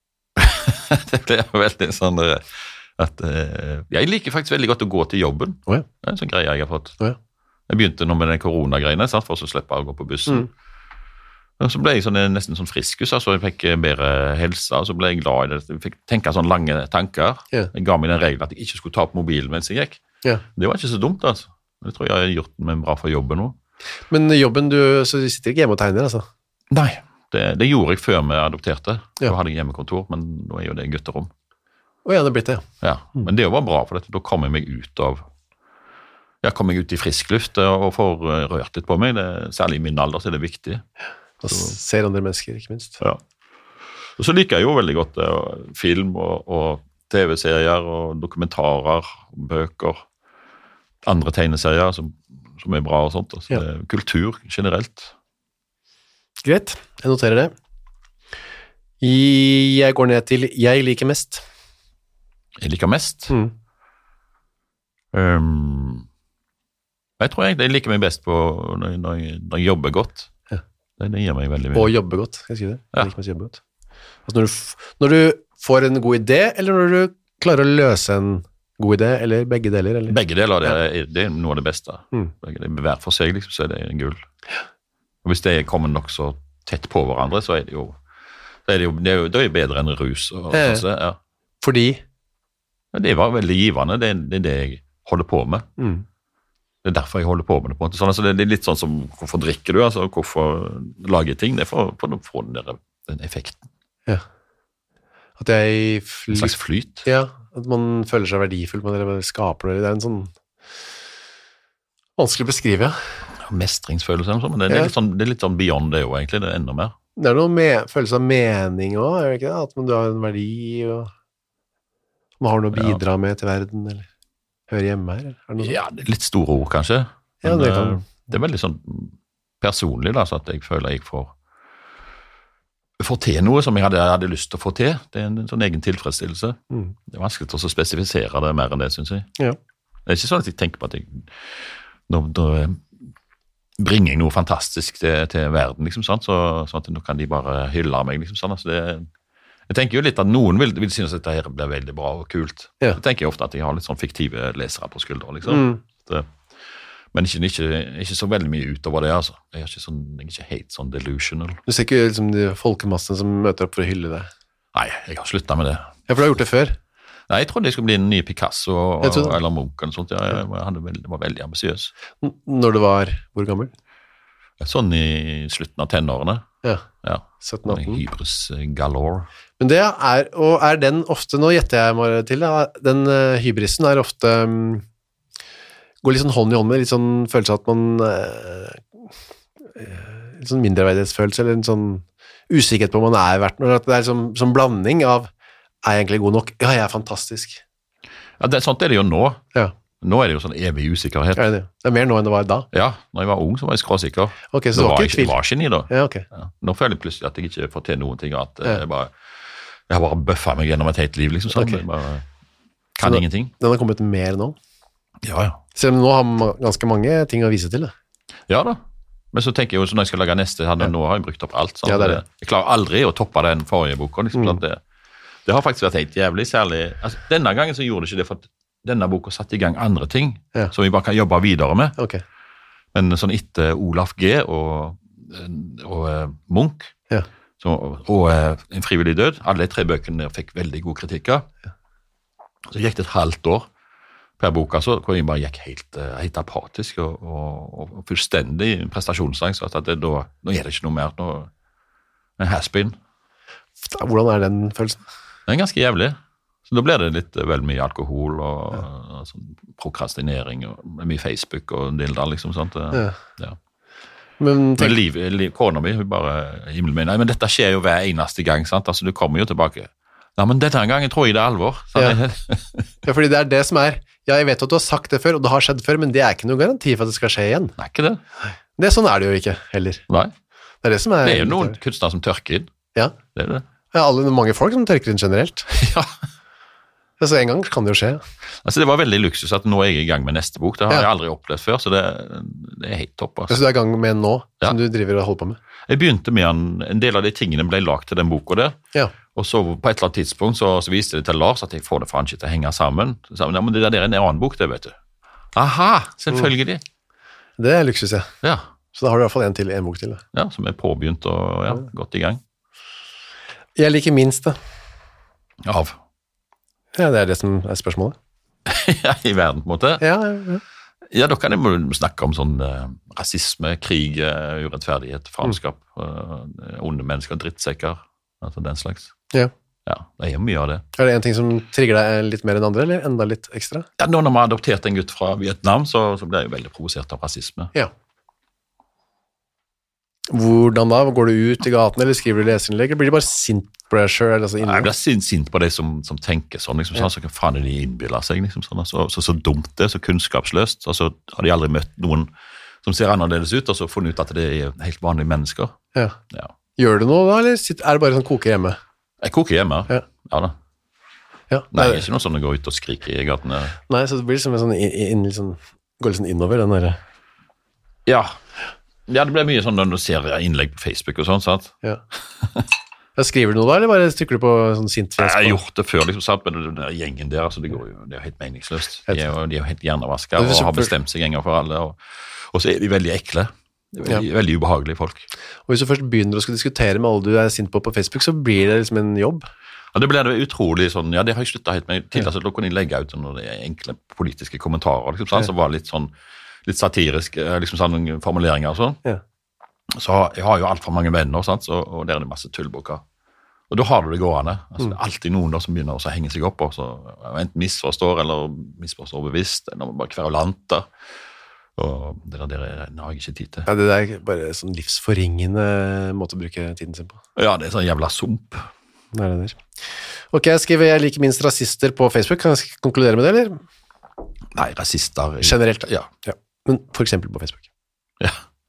det er veldig sånn eh, at eh, jeg liker faktisk veldig godt å gå til jobben. Å ja. Det er en sånn greie jeg har fått. Å ja. Jeg begynte nå med den koronagreiene, sant, for å slippe å gå på bussen. Mm. Og så ble jeg sånn, nesten sånn friskus, altså jeg fikk bedre helse, og så ble jeg glad i det. Jeg fikk tenke sånn lange tanker. Ja. Jeg ga meg den regelen at jeg ikke skulle ta opp mobilen mens jeg gikk. Ja. Det var ikke så dumt, altså. Det tror jeg jeg har gjort meg bra for jobben nå. Men jobben, du, så du sitter ikke hjemme og tegner, altså? Nei, det, det gjorde jeg før vi adopterte. Ja. Da hadde jeg hjemmekontor, men nå er jo det gutterom. Å ja, det er blitt det, ja. Ja, men det var bra, for dette, da kom jeg meg ut av ja, kom jeg ut i frisk luft og får eh, rørt litt på meg. Det, særlig i min alder så er det viktig. Og ser andre mennesker, ikke minst. Ja. Og så liker jeg jo veldig godt eh, film og, og T V-serier og dokumentarer, bøker, andre tegneserier som, som er bra og sånt. Altså, Ja. det er kultur generelt. Greit, jeg noterer det. Jeg går ned til jeg liker mest. Jeg liker mest. Mm. Um, jeg tror jeg, jeg liker meg best på når, når, jeg, når jeg jobber godt. Ja. Det, det gir meg veldig mye. Og jobbe godt, skal jeg si det? Jeg Ja. liker mest å jobbe godt. Altså når du, f- når du får en god idé, eller når du klarer å løse en god idé, eller begge deler, eller? Begge deler, det er, det er noe av det beste. Mm. Begge deler, hver for seg, liksom, så er det gull. Og hvis det kommer nok så tett på hverandre, så er det jo, så er det jo, det er jo, det er jo bedre enn rus. Og, Ja. sånn, så, ja. Fordi? Men det var veldig givende, det, det er det jeg holder på med. Mm. Det er derfor jeg holder på med det på en måte. Sånn, altså, det er litt sånn som, hvorfor drikker du, altså, hvorfor lager ting? Det er for, for å få den, der, den effekten. Ja. At jeg... Fly... En slags flyt. Ja, at man føler seg verdifull, man eller skaper det. Det er en sånn vanskelig å beskrive, ja. Mestringsfølelse, eller noe sånt, men det, det, Ja. er litt sånn, det er litt sånn beyond det jo egentlig, det er enda mer. Det er noe med, følelse av mening også, er det ikke det? At man, du har en verdi, og man har noe å bidra med til verden, eller hører hjemme her, eller er det noe sånt? Ja, det er litt store ord kanskje. Ja, Men, det eh, kan- det er veldig sånn personlig da, så at jeg føler jeg får får til noe som jeg hadde, jeg hadde lyst til å få til. Det er en, en sånn egen tilfredsstillelse. Mm. Det er vanskelig å spesifisere det mer enn det, synes jeg. Ja. Det er ikke sånn at jeg tenker på at jeg nå, nå bringer jeg noe fantastisk til, til verden, liksom, sant? Så, sånn at nå kan de bare hylle meg, liksom, sånn. Altså, det, jeg tenker jo litt at noen vil, vil synes at dette her blir veldig bra og kult. Ja. Så tenker jeg ofte at jeg har litt sånn fiktive lesere på skuldre, liksom. Mm. Det, men ikke, ikke, ikke så veldig mye utover det, altså. Jeg er ikke, sånn, jeg er ikke helt sånn delusional. Du ser ikke liksom de folkemassene som møter opp for å hylle deg. Nei, jeg har sluttet med det. Ja, for du har gjort det før. Nei, jeg trodde jeg skulle bli en ny Picasso og, Jeg tror det. eller Munch eller sånt. Ja, jeg, jeg hadde veldig, var veldig ambisiøs. N- Når du var, hvor gammel? Sånn i slutten av tenårene. Ja, Ja. sytten atten. Hybris galore. Men det er, og er den ofte, nå gjetter jeg meg til, ja, den uh, hybrisen er ofte, um, går litt sånn hånd i hånd med, litt sånn følelse at man, uh, litt sånn mindreverdighetsfølelse, eller en sånn usikkerhet på om man er verdt noe, at det er som, som blanding av, er jeg egentlig god nok? Ja, jeg er fantastisk. Ja, det, sånt er det jo nå. Ja, Nå er det jo sånn evig usikkerhet. er det det? Det er mer nå enn det var da. Ja, når jeg var ung så var jeg skråsikker. Ok, så det det var var ikke ikke, tvil. var ikke ni da. Ja, ok. Ja. Nå føler jeg plutselig at jeg ikke får til noen ting, at eh, Ja. jeg bare, jeg har bare bøffet meg gjennom et helt liv, liksom sånn. Ok. Jeg bare Så kan da- ingenting. Den har kommet mer nå. Ja, ja. Selv om nå har man ganske mange ting å vise til det. Ja da. Men så tenker jeg jo, så når jeg skal lage neste, hadde, nå har jeg brukt opp alt. Sant? Ja, det er det. Jeg klarer aldri å toppe den forrige boka. Liksom, Mm. sant? det, det har faktisk vært helt jævlig, særlig. Altså, denne gangen så gjorde det ikke det, for at denne boka satte i gang andre ting, Ja. som vi bare kan jobbe videre med. Ok, Men sånn etter Olaf G. og, og eh, Munch, ja. så, og eh, En frivillig død, alle de tre bøkene fikk veldig gode kritikker. Så gikk det et halvt år per bok, altså, hvor jeg bare gikk helt, eh, helt apatisk og, og, og fullstendig prestasjonsangst. At det, da, nå er det ikke noe mer. Nå, en has-been. Hvordan er den følelsen? Det er ganske jævlig. Så da blir det litt eh, vel mye alkohol og, og sånn prokrastinering og mye Facebook og en del der, liksom. Sant? Ja. Ja. Men Men tenk, liv, liv, kona mi, hun bare himmelen min. Nei, men dette skjer jo hver eneste gang, sant? Altså, du kommer jo tilbake. Nei, men denne gangen tror jeg det er alvor. Sant? ja, fordi det er det som er, ja, jeg vet at du har sagt det før, og det har skjedd før, men det er ikke noen garanti for at det skal skje igjen. Det er ikke det. Det, sånn er det jo ikke heller. Nei. Det er det som er... Det er jo noen kunstnere som tørker inn. Ja, Det er det. ja alle, mange folk som tørker inn generelt. Ja. Ja, så en gang kan det jo skje. Altså, det var veldig luksus at nå er jeg i gang med neste bok. Det har Ja. jeg aldri opplevd før, så det, det er helt topp. Så Altså. du er i gang med en nå, Ja. som du driver og holder på med. Jeg begynte med en, en del av de tingene ble lagt til den boka der, Ja, og så på et eller annet tidspunkt så, så viste det til Lars at jeg får det faen ikke til å henge sammen. Så sa han, ja, men det der er en annen bok, det vet du. Aha, selvfølgelig. det er luksus, ja. Ja, Så da har du i hvert fall en til, en bok til. Da. ja, som er påbegynt og ja, godt i gang. Jeg liker minst det. Av. Ja, det er det som er spørsmålet. Ja, i verden på en måte. Ja, ja, ja. Ja, da kan jeg må snakke om sånn eh, rasisme, krig, eh, urettferdighet, faenskap, eh, onde mennesker, drittsekker, altså den slags. Ja. Ja, det er jo mye av det. Er det en ting som trigger deg litt mer enn andre, eller enda litt ekstra? Ja, nå når vi har adoptert en gutt fra Vietnam, så, så blir jeg jo veldig provosert av rasisme. Ja. Hvordan da? Går du ut i gaten, eller skriver du leserinnlegg, eller blir det bare sint pressure? Altså Jeg inni? blir sint, sint på de som, som tenker sånn, liksom, sånn, så hva faen er de innbiller seg, liksom, sånn, så, så, så dumt det, så kunnskapsløst, og så har de aldri møtt noen som ser annerledes ut, og så funnet ut at det er helt vanlige mennesker. Ja. Ja. Gjør du noe da, eller sitter- er det bare sånn koker hjemme? Jeg koker hjemme. Ja. Ja da. Ja, Nei, det er ikke noe sånn å gå ut og skrike i gatene. Nei, så det blir liksom en sånn, inn, inn, liksom, går litt sånn innover, den der. Ja. Ja, det blir mye sånn når du ser innlegg på Facebook og sånn, sant? Ja. Jeg skriver du noe da, eller bare stykker du på sånn sint fjes? Jeg har gjort det før, liksom, sant? Men den der gjengen der, altså, det, går jo, det er jo helt meningsløst. De er jo, de er jo helt hjernevasket og har bestemt seg en gang for alle, og, og så er de veldig ekle. Veldig, ja. veldig ubehagelige folk. Og hvis du først begynner å skulle diskutere med alle du er sint på på Facebook, så blir det liksom en jobb. Ja, det ble det utrolig sånn, ja, det har jeg sluttet helt med. Tidligere så kunne jeg legge ut noen enkle politiske kommentarer, liksom, sånn, ja. som var litt sånn, litt satirisk, liksom sånne formuleringer og sånn. Ja. Så jeg har jo alt for mange venner, sant, så, og der er det masse tullboker. Og da har du det gående. Altså, mm. Det er alltid noen da som begynner å henge seg opp, og så enten misforstår, eller misforstår bevisst, eller bare kverulanter. Og det der, der har jeg ikke tid til. Ja, det er bare sånn livsforringende måte å bruke tiden sin på. Ja, det er sånn jævla sump. Det er det der. Ok, jeg skriver jeg liker minst rasister på Facebook. Kan jeg konkludere med det, eller? Nei, rasister... Generelt, ja. ja. Men for eksempel på Facebook. Ja.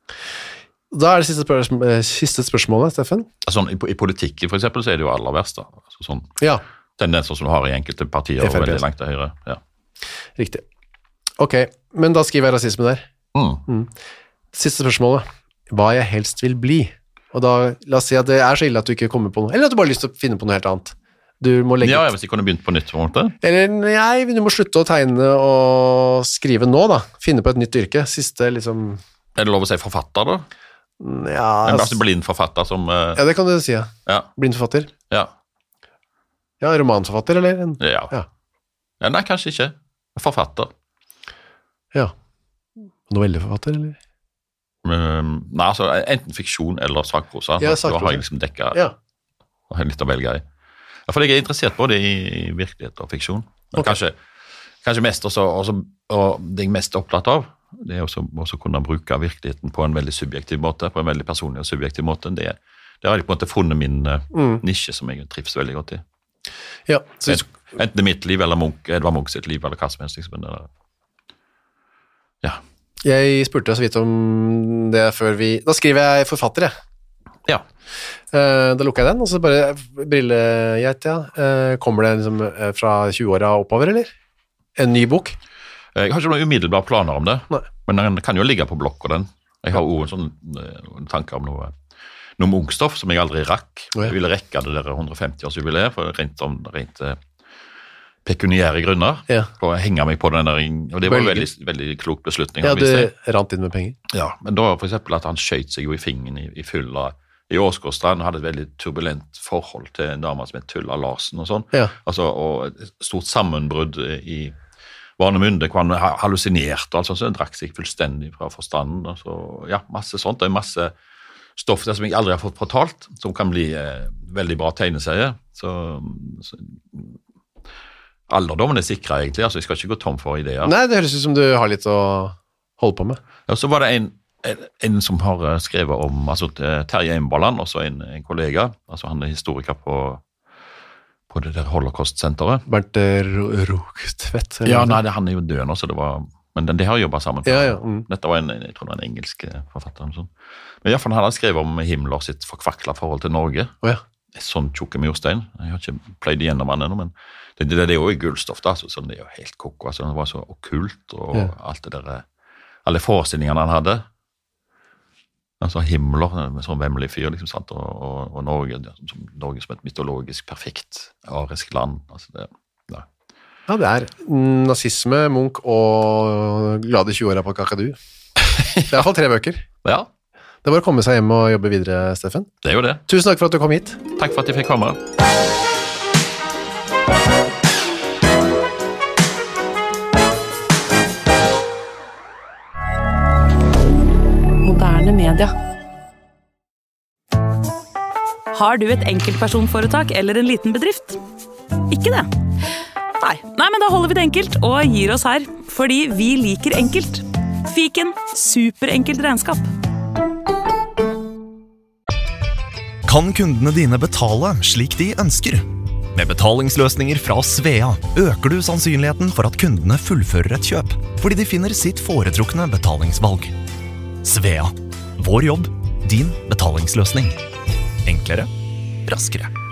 Da er det siste, spørsmål, siste spørsmålet, Steffen. Altså, i, I politikken, for eksempel, så er det jo aller verst da. Altså, sånn ja. tendenser som du har i enkelte partier og veldig langt til høyre. Ja. Riktig. Ok, men da skriver jeg rasisme der. Mm. Mm. Siste spørsmålet. Hva jeg helst vil bli. Og da, la oss si at det er så ille at du ikke kommer på noe, eller at du bare har lyst til å finne på noe helt annet. Du må legge... Ja, hvis jeg kunne begynt på nytt på en måte. Eller, nei, du må slutte å tegne og skrive nå da. Finne på et nytt yrke. Siste, liksom... Er det lov å si forfatter da? Ja... En altså blind forfatter som... Uh... Ja, det kan du si, ja. ja. Blind forfatter. Ja. Ja, romanforfatter, eller? En... Ja. ja. Ja, nei, kanskje ikke. Forfatter. Ja. Novelleforfatter, eller? Um, nei, altså, enten fiksjon eller sakprosa. Ja, sakprosa. Da har jeg liksom dekket ja. litt av velge i. Ja, for jeg er interessert både i, i virkelighet og fiksjon. Men okay. kanskje, kanskje mest også, også, og det jeg er mest opptatt av, det er også, også kunne bruke virkeligheten på en veldig subjektiv måte, på en veldig personlig og subjektiv måte. Det, det har jeg på en måte funnet min mm. nisje som jeg trives veldig godt i. Ja. Så... Enten det er mitt liv, eller Munch, Edvard Munch sitt liv, eller hva som helst. Liksom. Ja. Jeg spurte så vidt om det før vi... Da skriver jeg forfatter, jeg. Ja. Uh, da lukker jeg den, og så bare brillegeit, ja. Uh, kommer det liksom fra tjue-åra oppover, eller? En ny bok? Jeg har ikke noen umiddelbare planer om det, Nei. men den kan jo ligge på blokk og den. Jeg har også en sånn tanke om noe, noe Munch-stoff som jeg aldri rakk. Oh, ja. Jeg ville rekke det der hundre og femti-års-jubileet, for rent om rent pekuniære grunner, ja. på å henge meg på den der, og det var en veldig, veldig klok beslutning. Ja, du rant inn med penger. Ja, men da for eksempel at han skjøt seg jo i fingeren i, i fylla i Åsgårdstrand, hadde et veldig turbulent forhold til en dame som het Tulla Larsen og sånn, ja. altså, og et stort sammenbrudd i Varnemünde, hvor han hallusinerte, altså, så han drakk seg fullstendig fra forstanden, altså, ja, masse sånt, det er masse stoff der som jeg aldri har fått fortalt, som kan bli eh, veldig bra tegneserie, så, så alderdommen er sikret egentlig, altså jeg skal ikke gå tom for ideer. Nei, det høres ut som du har litt å holde på med. Ja, så var det en, en, en som har skrevet om, altså Terje Emberland, også en, en kollega, altså han er historiker på, på det der Holocaust-senteret. Bernt Rogstvedt? Ja, nei, det, han er jo død nå, så det var, men det har jobbet sammen på. Ja, ja. Mm. Dette var en, jeg tror det var en engelsk forfatter. Sånn. Men i hvert fall han har skrevet om Himmler sitt forkvaklet forhold til Norge. Oh, ja. Sånn tjukke murstein. Jeg har ikke pløyd igjennom han ennå, men det, det, det er jo i gullstoff da, så, så det er jo helt kokk, altså, det var så okkult, og ja. alt det der, alle forestillingene han hadde, altså Himmler, med sånn vemmelig fyr, liksom, sant, og, og, og Norge, som, Norge som et mytologisk perfekt, arisk land, altså det, ja. Ja, det er nazisme, Munch og glade tjue-åra på Kakadu. Det er i hvert fall tre bøker. Ja. Det var å komme seg hjem og jobbe videre, Steffen. Det er jo det. Tusen takk for at du kom hit. Takk for at jeg fikk komme. Moderne media. Har du et enkeltpersonforetak eller en liten bedrift? Ikke det? Nei. Nei, men da holder vi det enkelt og gir oss her. Fordi vi liker enkelt. Fiken. Superenkelt regnskap. Kan kundene dine betale slik de ønsker? Med betalingsløsninger fra Svea øker du sannsynligheten for at kundene fullfører et kjøp, fordi de finner sitt foretrukne betalingsvalg. Svea. Vår jobb, din betalingsløsning. Enklere, raskere.